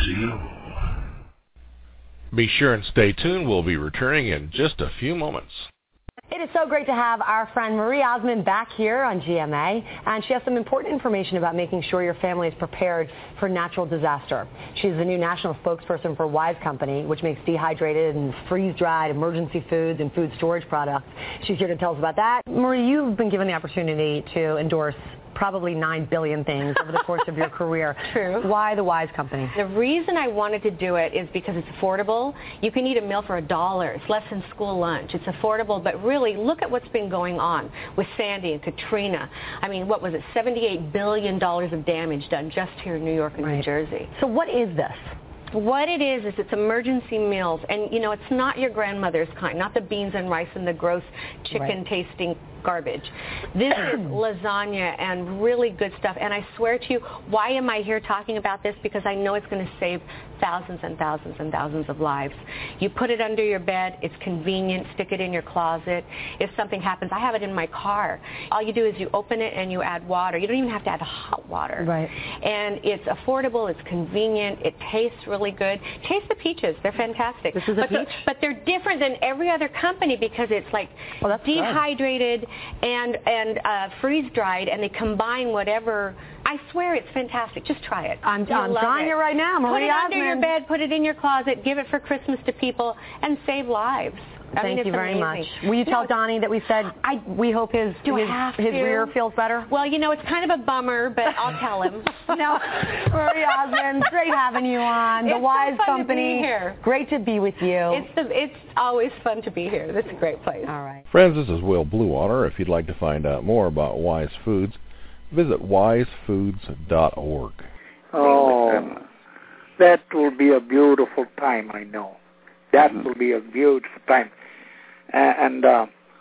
Be sure and stay tuned. We'll be returning in just a few moments. It is so great to have our friend Marie Osmond back here on G M A, and she has some important information about making sure your family is prepared for natural disaster. She's the new national spokesperson for Wise Company, which makes dehydrated and freeze-dried emergency foods and food storage products. She's here to tell us about that. Marie, you've been given the opportunity to endorse probably nine billion things over the course of your career. True. Why the Wise Company? The reason I wanted to do it is because it's affordable. You can eat a meal for a dollar. It's less than school lunch. It's affordable, but really look at what's been going on with Sandy and Katrina. I mean, what was it, seventy-eight billion dollars of damage done just here in New York and right. New Jersey. So what is this? What it is, is it's emergency meals, and you know, it's not your grandmother's kind, not the beans and rice and the gross chicken-tasting right. garbage. This is lasagna and really good stuff, and I swear to you, why am I here talking about this? Because I know it's going to save thousands and thousands and thousands of lives. You put it under your bed, it's convenient, stick it in your closet. If something happens, I have it in my car. All you do is you open it and you add water. You don't even have to add hot water. Right. And it's affordable, it's convenient, it tastes really good. Taste the peaches, they're fantastic. This is a but peach? The, but they're different than every other company because it's like oh, that's dehydrated good. and, and uh, freeze-dried, and they combine whatever. I swear it's fantastic. Just try it. I'm, I'm trying it. it right now. Marie Put it Osmond. under your bed, put it in your closet, give it for Christmas to people, and save lives. I Thank mean, you very amazing. much. Will you tell no, Donnie that we said I, we hope his, do his, I have his to? rear feels better? Well, you know, it's kind of a bummer, but I'll tell him. No, Marie Osmond, great having you on. The it's Wise so fun Company. To be here. Great to be with you. It's, the, it's always fun to be here. That's a great place. All right. Friends, this is Will Bluewater. If you'd like to find out more about Wise Foods, visit wise foods dot org. Oh, that will be a beautiful time, I know. That mm-hmm. will be a beautiful time. Uh, and uh,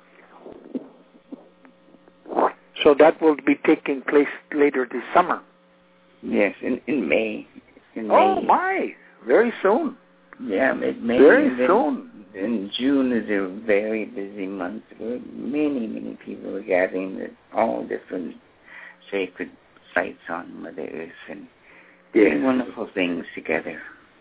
so that will be taking place later this summer. Yes, in, in May. In oh, May. my. Very soon. Yeah, mid-May. Very and then, soon. And June is a very busy month where many, many people are gathering at all different sacred sites on Mother Earth and doing yes. wonderful things together.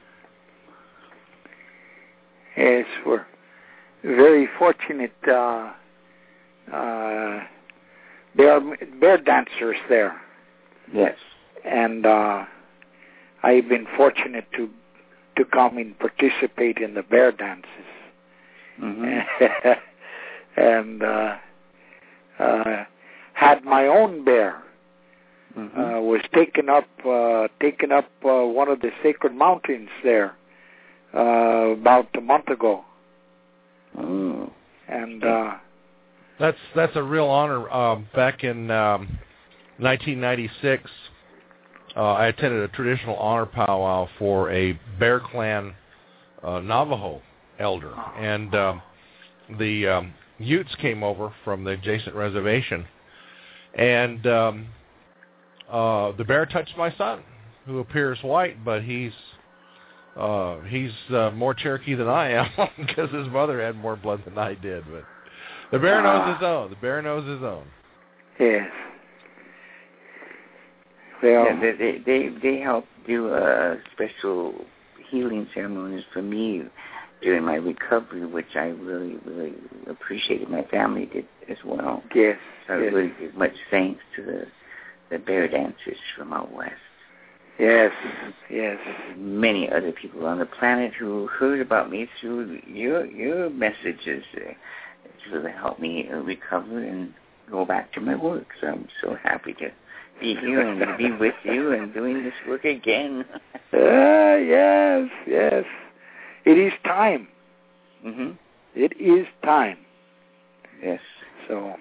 Yes, we're very fortunate. Uh, uh, there are bear dancers there. Yes. And uh, I've been fortunate to to come and participate in the bear dances. Mm-hmm. and uh, uh, had my own bear. Mm-hmm. Uh, was taken up uh, taken up uh, one of the sacred mountains there uh, about a month ago. Oh. And uh, that's that's a real honor. Um, back in um, nineteen ninety-six, uh, I attended a traditional honor powwow for a Bear Clan uh, Navajo elder, and um, the um, Utes came over from the adjacent reservation, and um, uh, the bear touched my son, who appears white, but he's Uh, he's uh, more Cherokee than I am because his mother had more blood than I did. But the bear knows uh, his own. The bear knows his own. Yes. Well, yeah, they, they they they help do uh, special healing ceremonies for me during my recovery, which I really really appreciated. My family did as well. Yes. So yes. I really give much thanks to the the bear dancers from out west. Yes, yes. Many other people on the planet who heard about me through your your messages uh, to help me uh, recover and go back to my work. So I'm so happy to be here and to be with you and doing this work again. uh, yes, yes. It is time. Mm-hmm. It is time. Yes. So...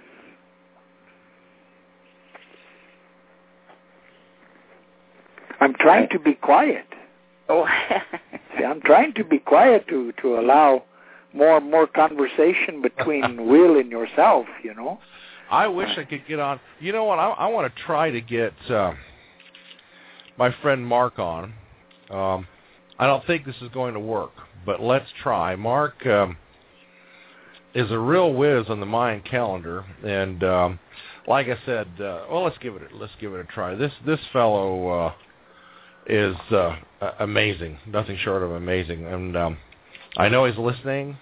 I'm trying to be quiet. Oh, See, I'm trying to be quiet to, to allow more and more conversation between Will and yourself, you know. I wish I could get on. You know what? I, I want to try to get uh, my friend Mark on. Um, I don't think this is going to work, but let's try. Mark um, is a real whiz on the Mayan calendar, and um, like I said, uh, well, let's give it a, let's give it a try. This this fellow. Uh, is uh, amazing, nothing short of amazing. And um, I know he's listening.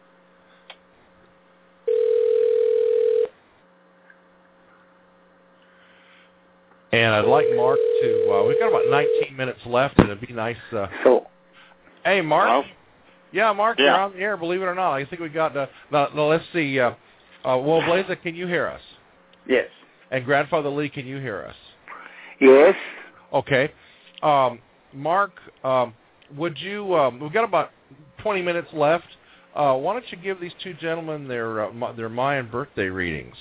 And I'd like Mark to, uh, we've got about nineteen minutes left, and it'd be nice. Uh, so, hey, Mark. Hello? Yeah, Mark, yeah. you're on the air, believe it or not. I think we got, uh, no, no, let's see. Uh, uh, well, Blaza, can you hear us? yes. And Grandfather Lee, can you hear us? Yes. Okay. Um, Mark, um, would you, um, we've got about twenty minutes left. Uh, why don't you give these two gentlemen their uh, their Mayan birthday readings?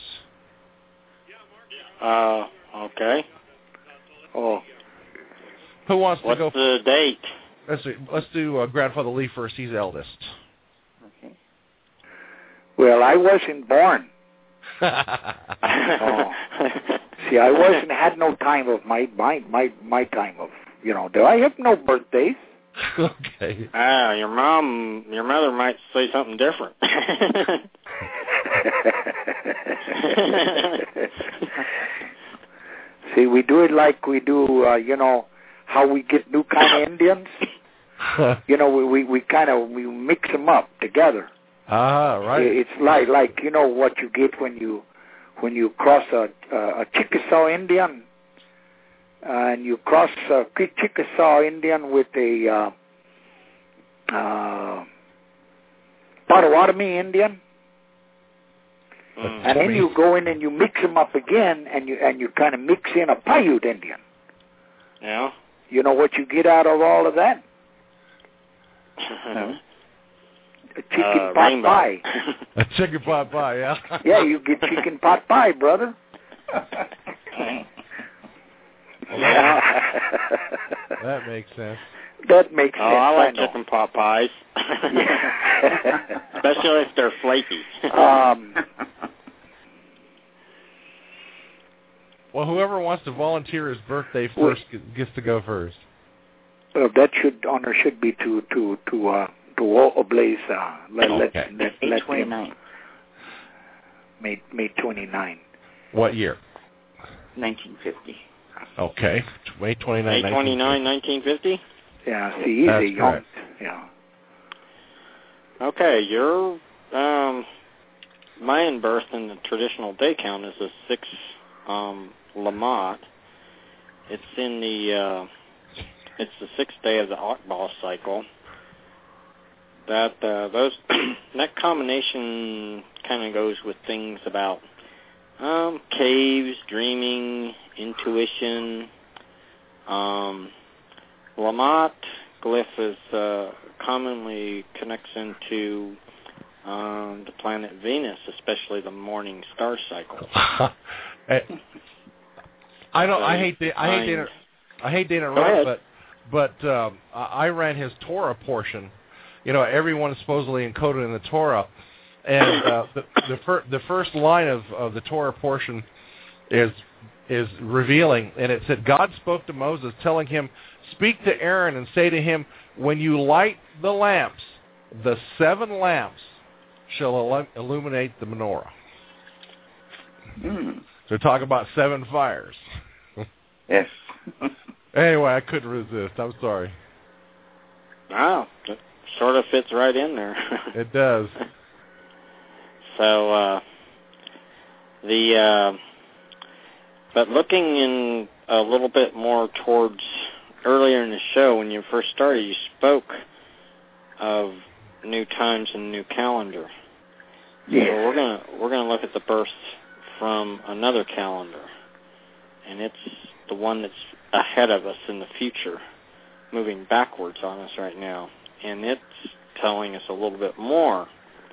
Uh, okay. Oh. Who wants What's to go? the date? Let's see, let's do uh, Grandfather Lee first. He's eldest. Okay. Well, I wasn't born. oh. See, I wasn't had no time of my my my my time of you know. Do I have no birthdays? Okay. Ah, your mom, your mother might say something different. See, we do it like we do, uh, you know, how we get new kind of Indians. You know, we we, we kind of we mix them up together. Ah, right. It's like like you know what you get when you when you cross a a, a Chickasaw Indian, uh, and you cross a Chickasaw Indian with a uh, uh, Potawatomi Indian. Mm. And then you go in and you mix them up again, and you and you kind of mix in a Paiute Indian. Yeah. You know what you get out of all of that? No. A chicken uh, pot rainbow. pie. A chicken pot pie, yeah. Yeah, you get chicken pot pie, brother. Well, that, that makes sense. That makes oh, sense. I like I chicken pot pies. Especially if they're flaky. um, well, whoever wants to volunteer his birthday first gets to go first. Well, that should honor should be to to to uh, to Oblaze. Uh, let Okay. let let, May let twenty-ninth. him. May May twenty-ninth. What year? nineteen fifty. Okay, May twenty-ninth. May twenty-ninth, nineteen fifty? Yeah, see, he's That's a young. correct. Yeah. Okay, your um, Mayan birth in the traditional day count is a six um, Lamont. It's in the uh, it's the sixth day of the Akbal cycle. That uh, those that combination kind of goes with things about um, caves, dreaming, intuition. Um, Lamont glyph is uh, commonly connects into um, the planet Venus, especially the morning star cycle. I don't. I hate. To, I hate. To inter, I hate to interrupt, but but um, I ran his Torah portion. You know, everyone is supposedly encoded in the Torah, and uh, the the, fir- the first line of, of the Torah portion is is revealing, and it said God spoke to Moses, telling him, "Speak to Aaron and say to him, when you light the lamps, the seven lamps shall il- illuminate the menorah." Mm. So talk about seven fires. Yes. Anyway, I couldn't resist. I'm sorry. Wow, it sort of fits right in there. It does. So uh, the uh, but looking in a little bit more towards earlier in the show, when you first started, you spoke of new times and new calendar. Yeah. So we're gonna we're gonna look at the birth from another calendar, and it's the one that's ahead of us in the future, moving backwards on us right now, and it's telling us a little bit more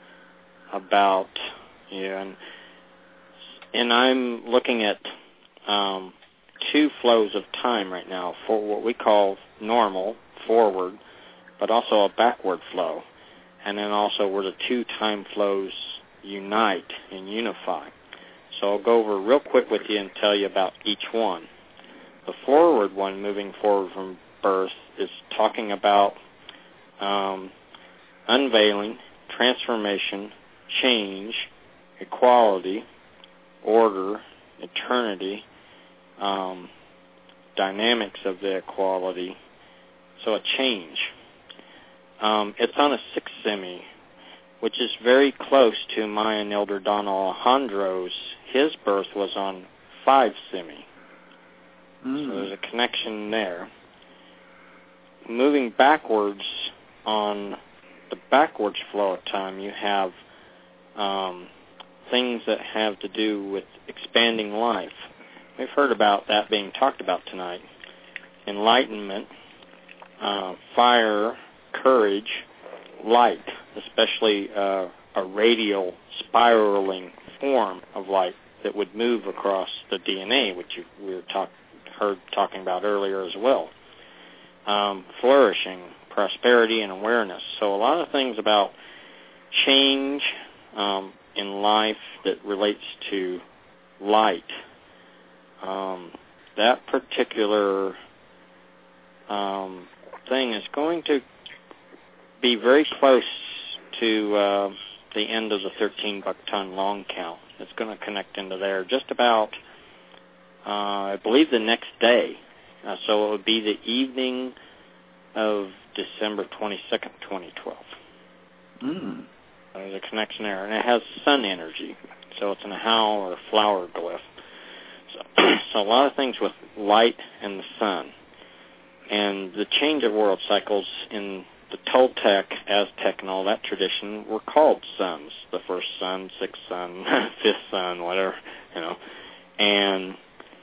about you. Yeah, and and I'm looking at um, two flows of time right now, for what we call normal, forward, but also a backward flow. And then also where the two time flows unite and unify. So I'll go over real quick with you and tell you about each one. The forward one, moving forward from birth, is talking about um, unveiling, transformation, change, equality, order, eternity, um, dynamics of the equality, so a change. Um, it's on a six semi, which is very close to Mayan Elder Don Alejandro's. His birth was on five semi. Mm. So there's a connection there. Moving backwards on the backwards flow of time, you have um, things that have to do with expanding life. We've heard about that being talked about tonight. Enlightenment, uh, fire, courage, light, especially uh, a radial spiraling form of light that would move across the D N A, which you, we were talk, heard talking about earlier as well. Um, flourishing, prosperity, and awareness. So a lot of things about change um, in life that relates to light. Um, that particular um, thing is going to be very close to uh, the end of the thirteen buck ton long count. It's going to connect into there just about, uh, I believe, the next day. Uh, so it would be the evening of December twenty-second, twenty twelve. Mm. There's a connection there. And it has sun energy. So it's an howl or flower glyph. So, so a lot of things with light and the sun. And the change of world cycles in the Toltec, Aztec, and all that tradition were called suns. The first sun, sixth sun, fifth sun, whatever, you know. And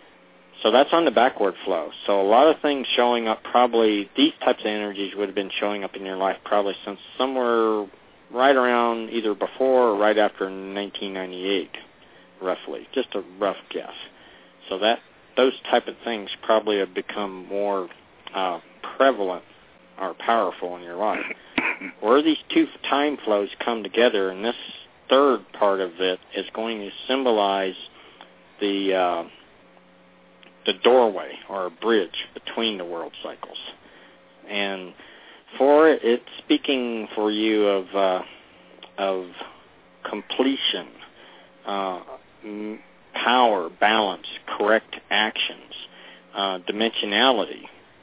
so that's on the backward flow. So a lot of things showing up probably, these types of energies would have been showing up in your life probably since somewhere right around either before or right after nineteen ninety-eight, roughly. Just a rough guess. So that those type of things probably have become more uh, prevalent or powerful in your life. Where these two time flows come together, and this third part of it is going to symbolize the uh, the doorway or a bridge between the world cycles. And for it, it's speaking for you of uh, of completion, uh, power, balance, correct actions, uh, dimensionality,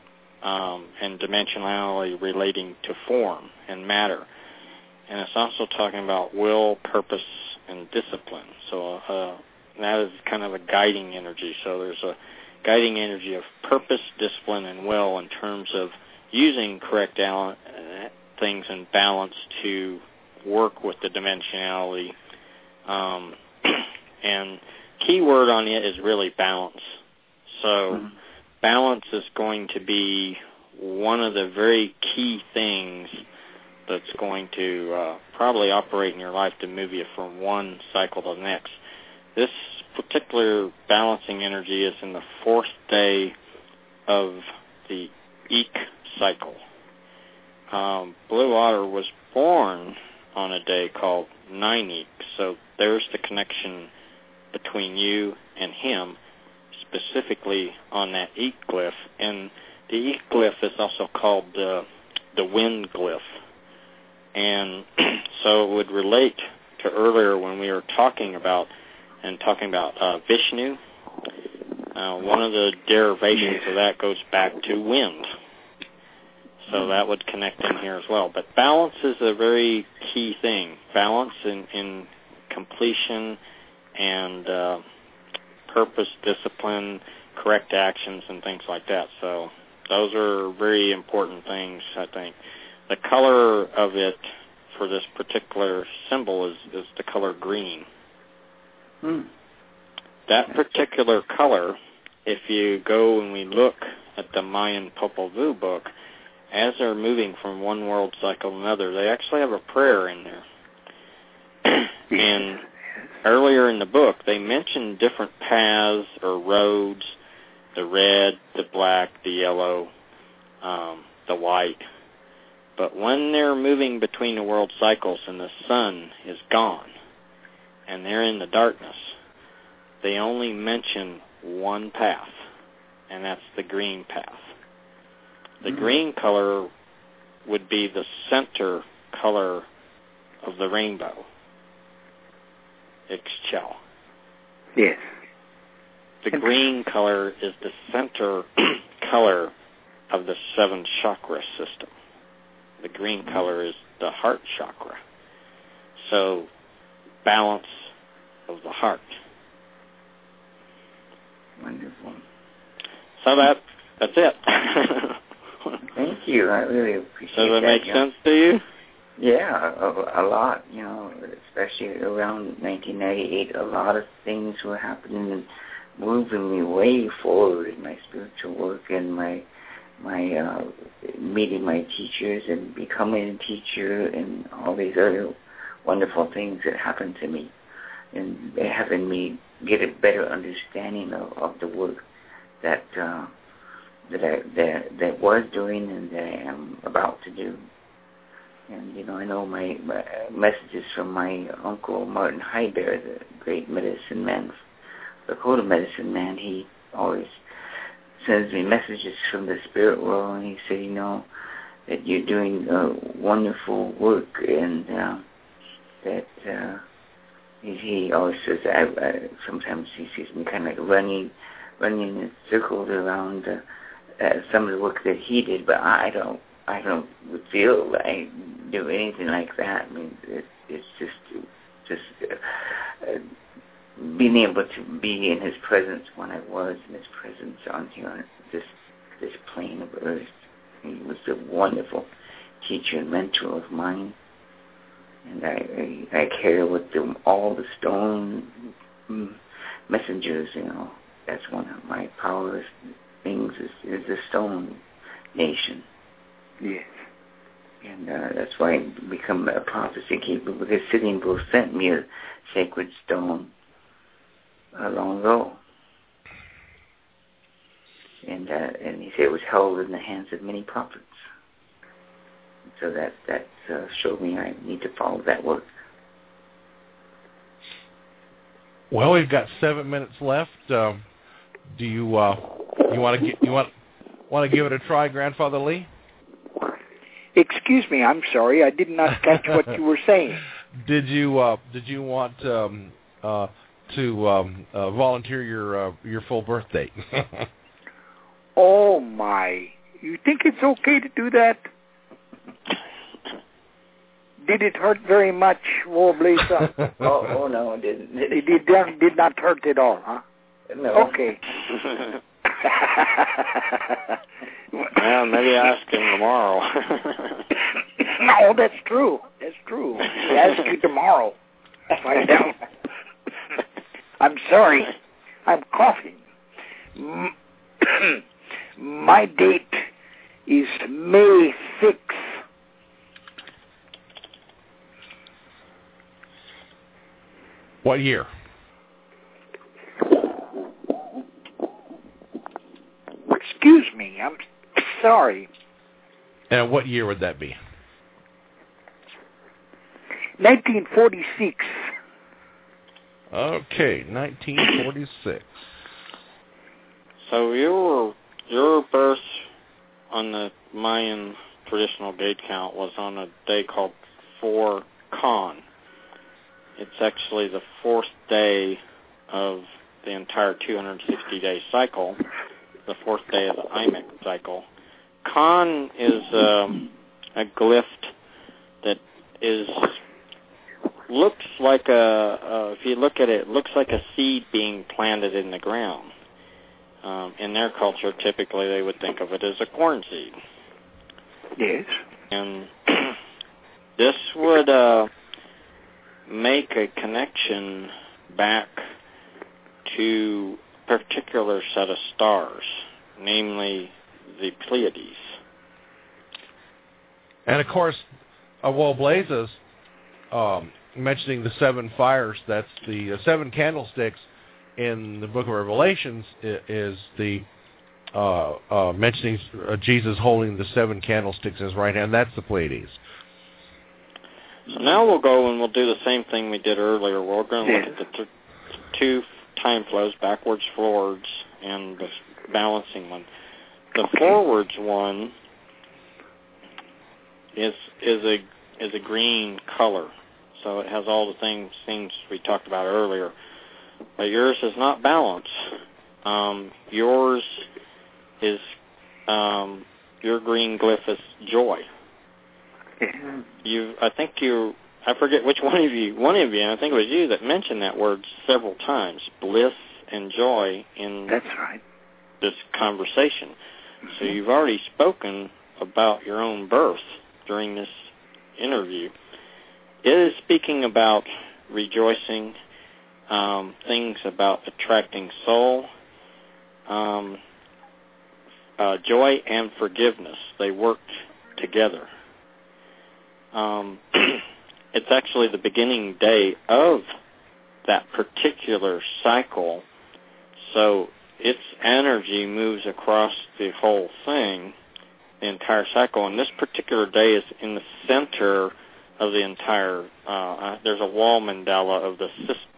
um, and dimensionality relating to form and matter. And it's also talking about will, purpose, and discipline. So uh, that is kind of a guiding energy. So there's a guiding energy of purpose, discipline, and will in terms of using correct uh, things and balance to work with the dimensionality. Um, and key word on it is really balance. So mm-hmm. balance is going to be one of the very key things that's going to uh, probably operate in your life to move you from one cycle to the next. This particular balancing energy is in the fourth day of the Eek cycle. Um, Blue Otter was born on a day called Nine Eek, so there's the connection between you and him, specifically on that Eek glyph. And the Eek glyph is also called the, the wind glyph. And so it would relate to earlier when we were talking about and talking about uh, Vishnu. Uh, one of the derivations of that goes back to wind. So that would connect in here as well. But balance is a very key thing. Balance in, in completion and uh, purpose, discipline, correct actions, and things like that. So those are very important things, I think. The color of it for this particular symbol is, is the color green. Hmm. That particular color, if you go and we look at the Mayan Popol Vuh book, as they're moving from one world cycle to another, they actually have a prayer in there. And earlier in the book, they mention different paths or roads, the red, the black, the yellow, um, the white. But when they're moving between the world cycles and the sun is gone and they're in the darkness, they only mention one path, and that's the green path. The mm-hmm. green color would be the center color of the rainbow. Ixchel. Yes. The green color is the center color of the seven chakra system. The green mm-hmm. color is the heart chakra. So, balance of the heart. Wonderful. So that that's it. Thank you. I really appreciate Does that. Does that make you sense know? to you? Yeah, a, a lot. You know, especially around nineteen ninety-eight, a lot of things were happening and moving me way forward in my spiritual work and my my uh, meeting my teachers and becoming a teacher and all these other wonderful things that happened to me, and having me get a better understanding of, of the work that uh, that I that that was doing and that I am about to do. And you know, I know my, my messages from my uncle Martin Heiber, the great medicine man, Lakota medicine man. He always sends me messages from the spirit world, and he said, you know, that you're doing uh, wonderful work, and uh, that. Uh, He always says, I, I, sometimes he sees me kind of like running, running in circles around uh, uh, some of the work that he did, but I don't, I don't feel I do anything like that. I mean, it, it's just, just uh, uh, being able to be in his presence when I was in his presence on here on this, this plane of earth. He was a wonderful teacher and mentor of mine. And I, I, I carry with them all the stone messengers, you know. That's one of my powerful things is, is the stone nation. Yes. And uh, that's why I become a prophecy keeper, because Sitting Bull sent me a sacred stone uh, long ago. And uh, and he said it was held in the hands of many prophets. So that that uh, showed me I need to follow that work. Well, we've got seven minutes left. Um, do you uh, you want to you want want to give it a try, Grandfather Lee? Excuse me, I'm sorry, I did not catch what you were saying. Did you uh, did you want um, uh, to um, uh, volunteer your uh, your full birth date? Oh my! You think it's okay to do that? Did it hurt very much, Warblazer? oh, oh no, it didn't. It did, did, did not hurt at all, huh? No. Okay. Well, maybe ask him tomorrow. No, that's true. That's true. I'll ask you tomorrow. Find out. I'm sorry. I'm coughing. My date is May sixth. What year? Excuse me, I'm sorry. And what year would that be? nineteen forty-six. Okay, nineteen forty-six. So your your birth on the Mayan traditional date count was on a day called four Con. It's actually the fourth day of the entire two hundred sixty day cycle, the fourth day of the I M E C cycle. Con is um, a glyph that is looks like a, uh, if you look at it, it looks like a seed being planted in the ground. um, in their culture, typically they would think of it as a corn seed. Yes. And this would uh, make a connection back to a particular set of stars, namely the Pleiades. And of course, uh, well, Blazes, um, mentioning the seven fires, that's the uh, seven candlesticks in the book of Revelations, is, is the uh, uh, mentioning uh, Jesus holding the seven candlesticks in his right hand. That's the Pleiades. So now we'll go and we'll do the same thing we did earlier. We're going to look at the t- two time flows, backwards, forwards, and the balancing one. The forwards one is is a is a green color, so it has all the things things we talked about earlier. But yours is not balance. Um, yours is um, your green glyph is joy. You, I think you, I forget which one of you, one of you, and I think it was you that mentioned that word several times, bliss and joy in That's right. this conversation. So you've already spoken about your own birth during this interview. It is speaking about rejoicing, um, things about attracting soul, um, uh, joy and forgiveness. They work together. Um, it's actually the beginning day of that particular cycle, so its energy moves across the whole thing, the entire cycle, and this particular day is in the center of the entire, uh, uh, there's a wall mandala of the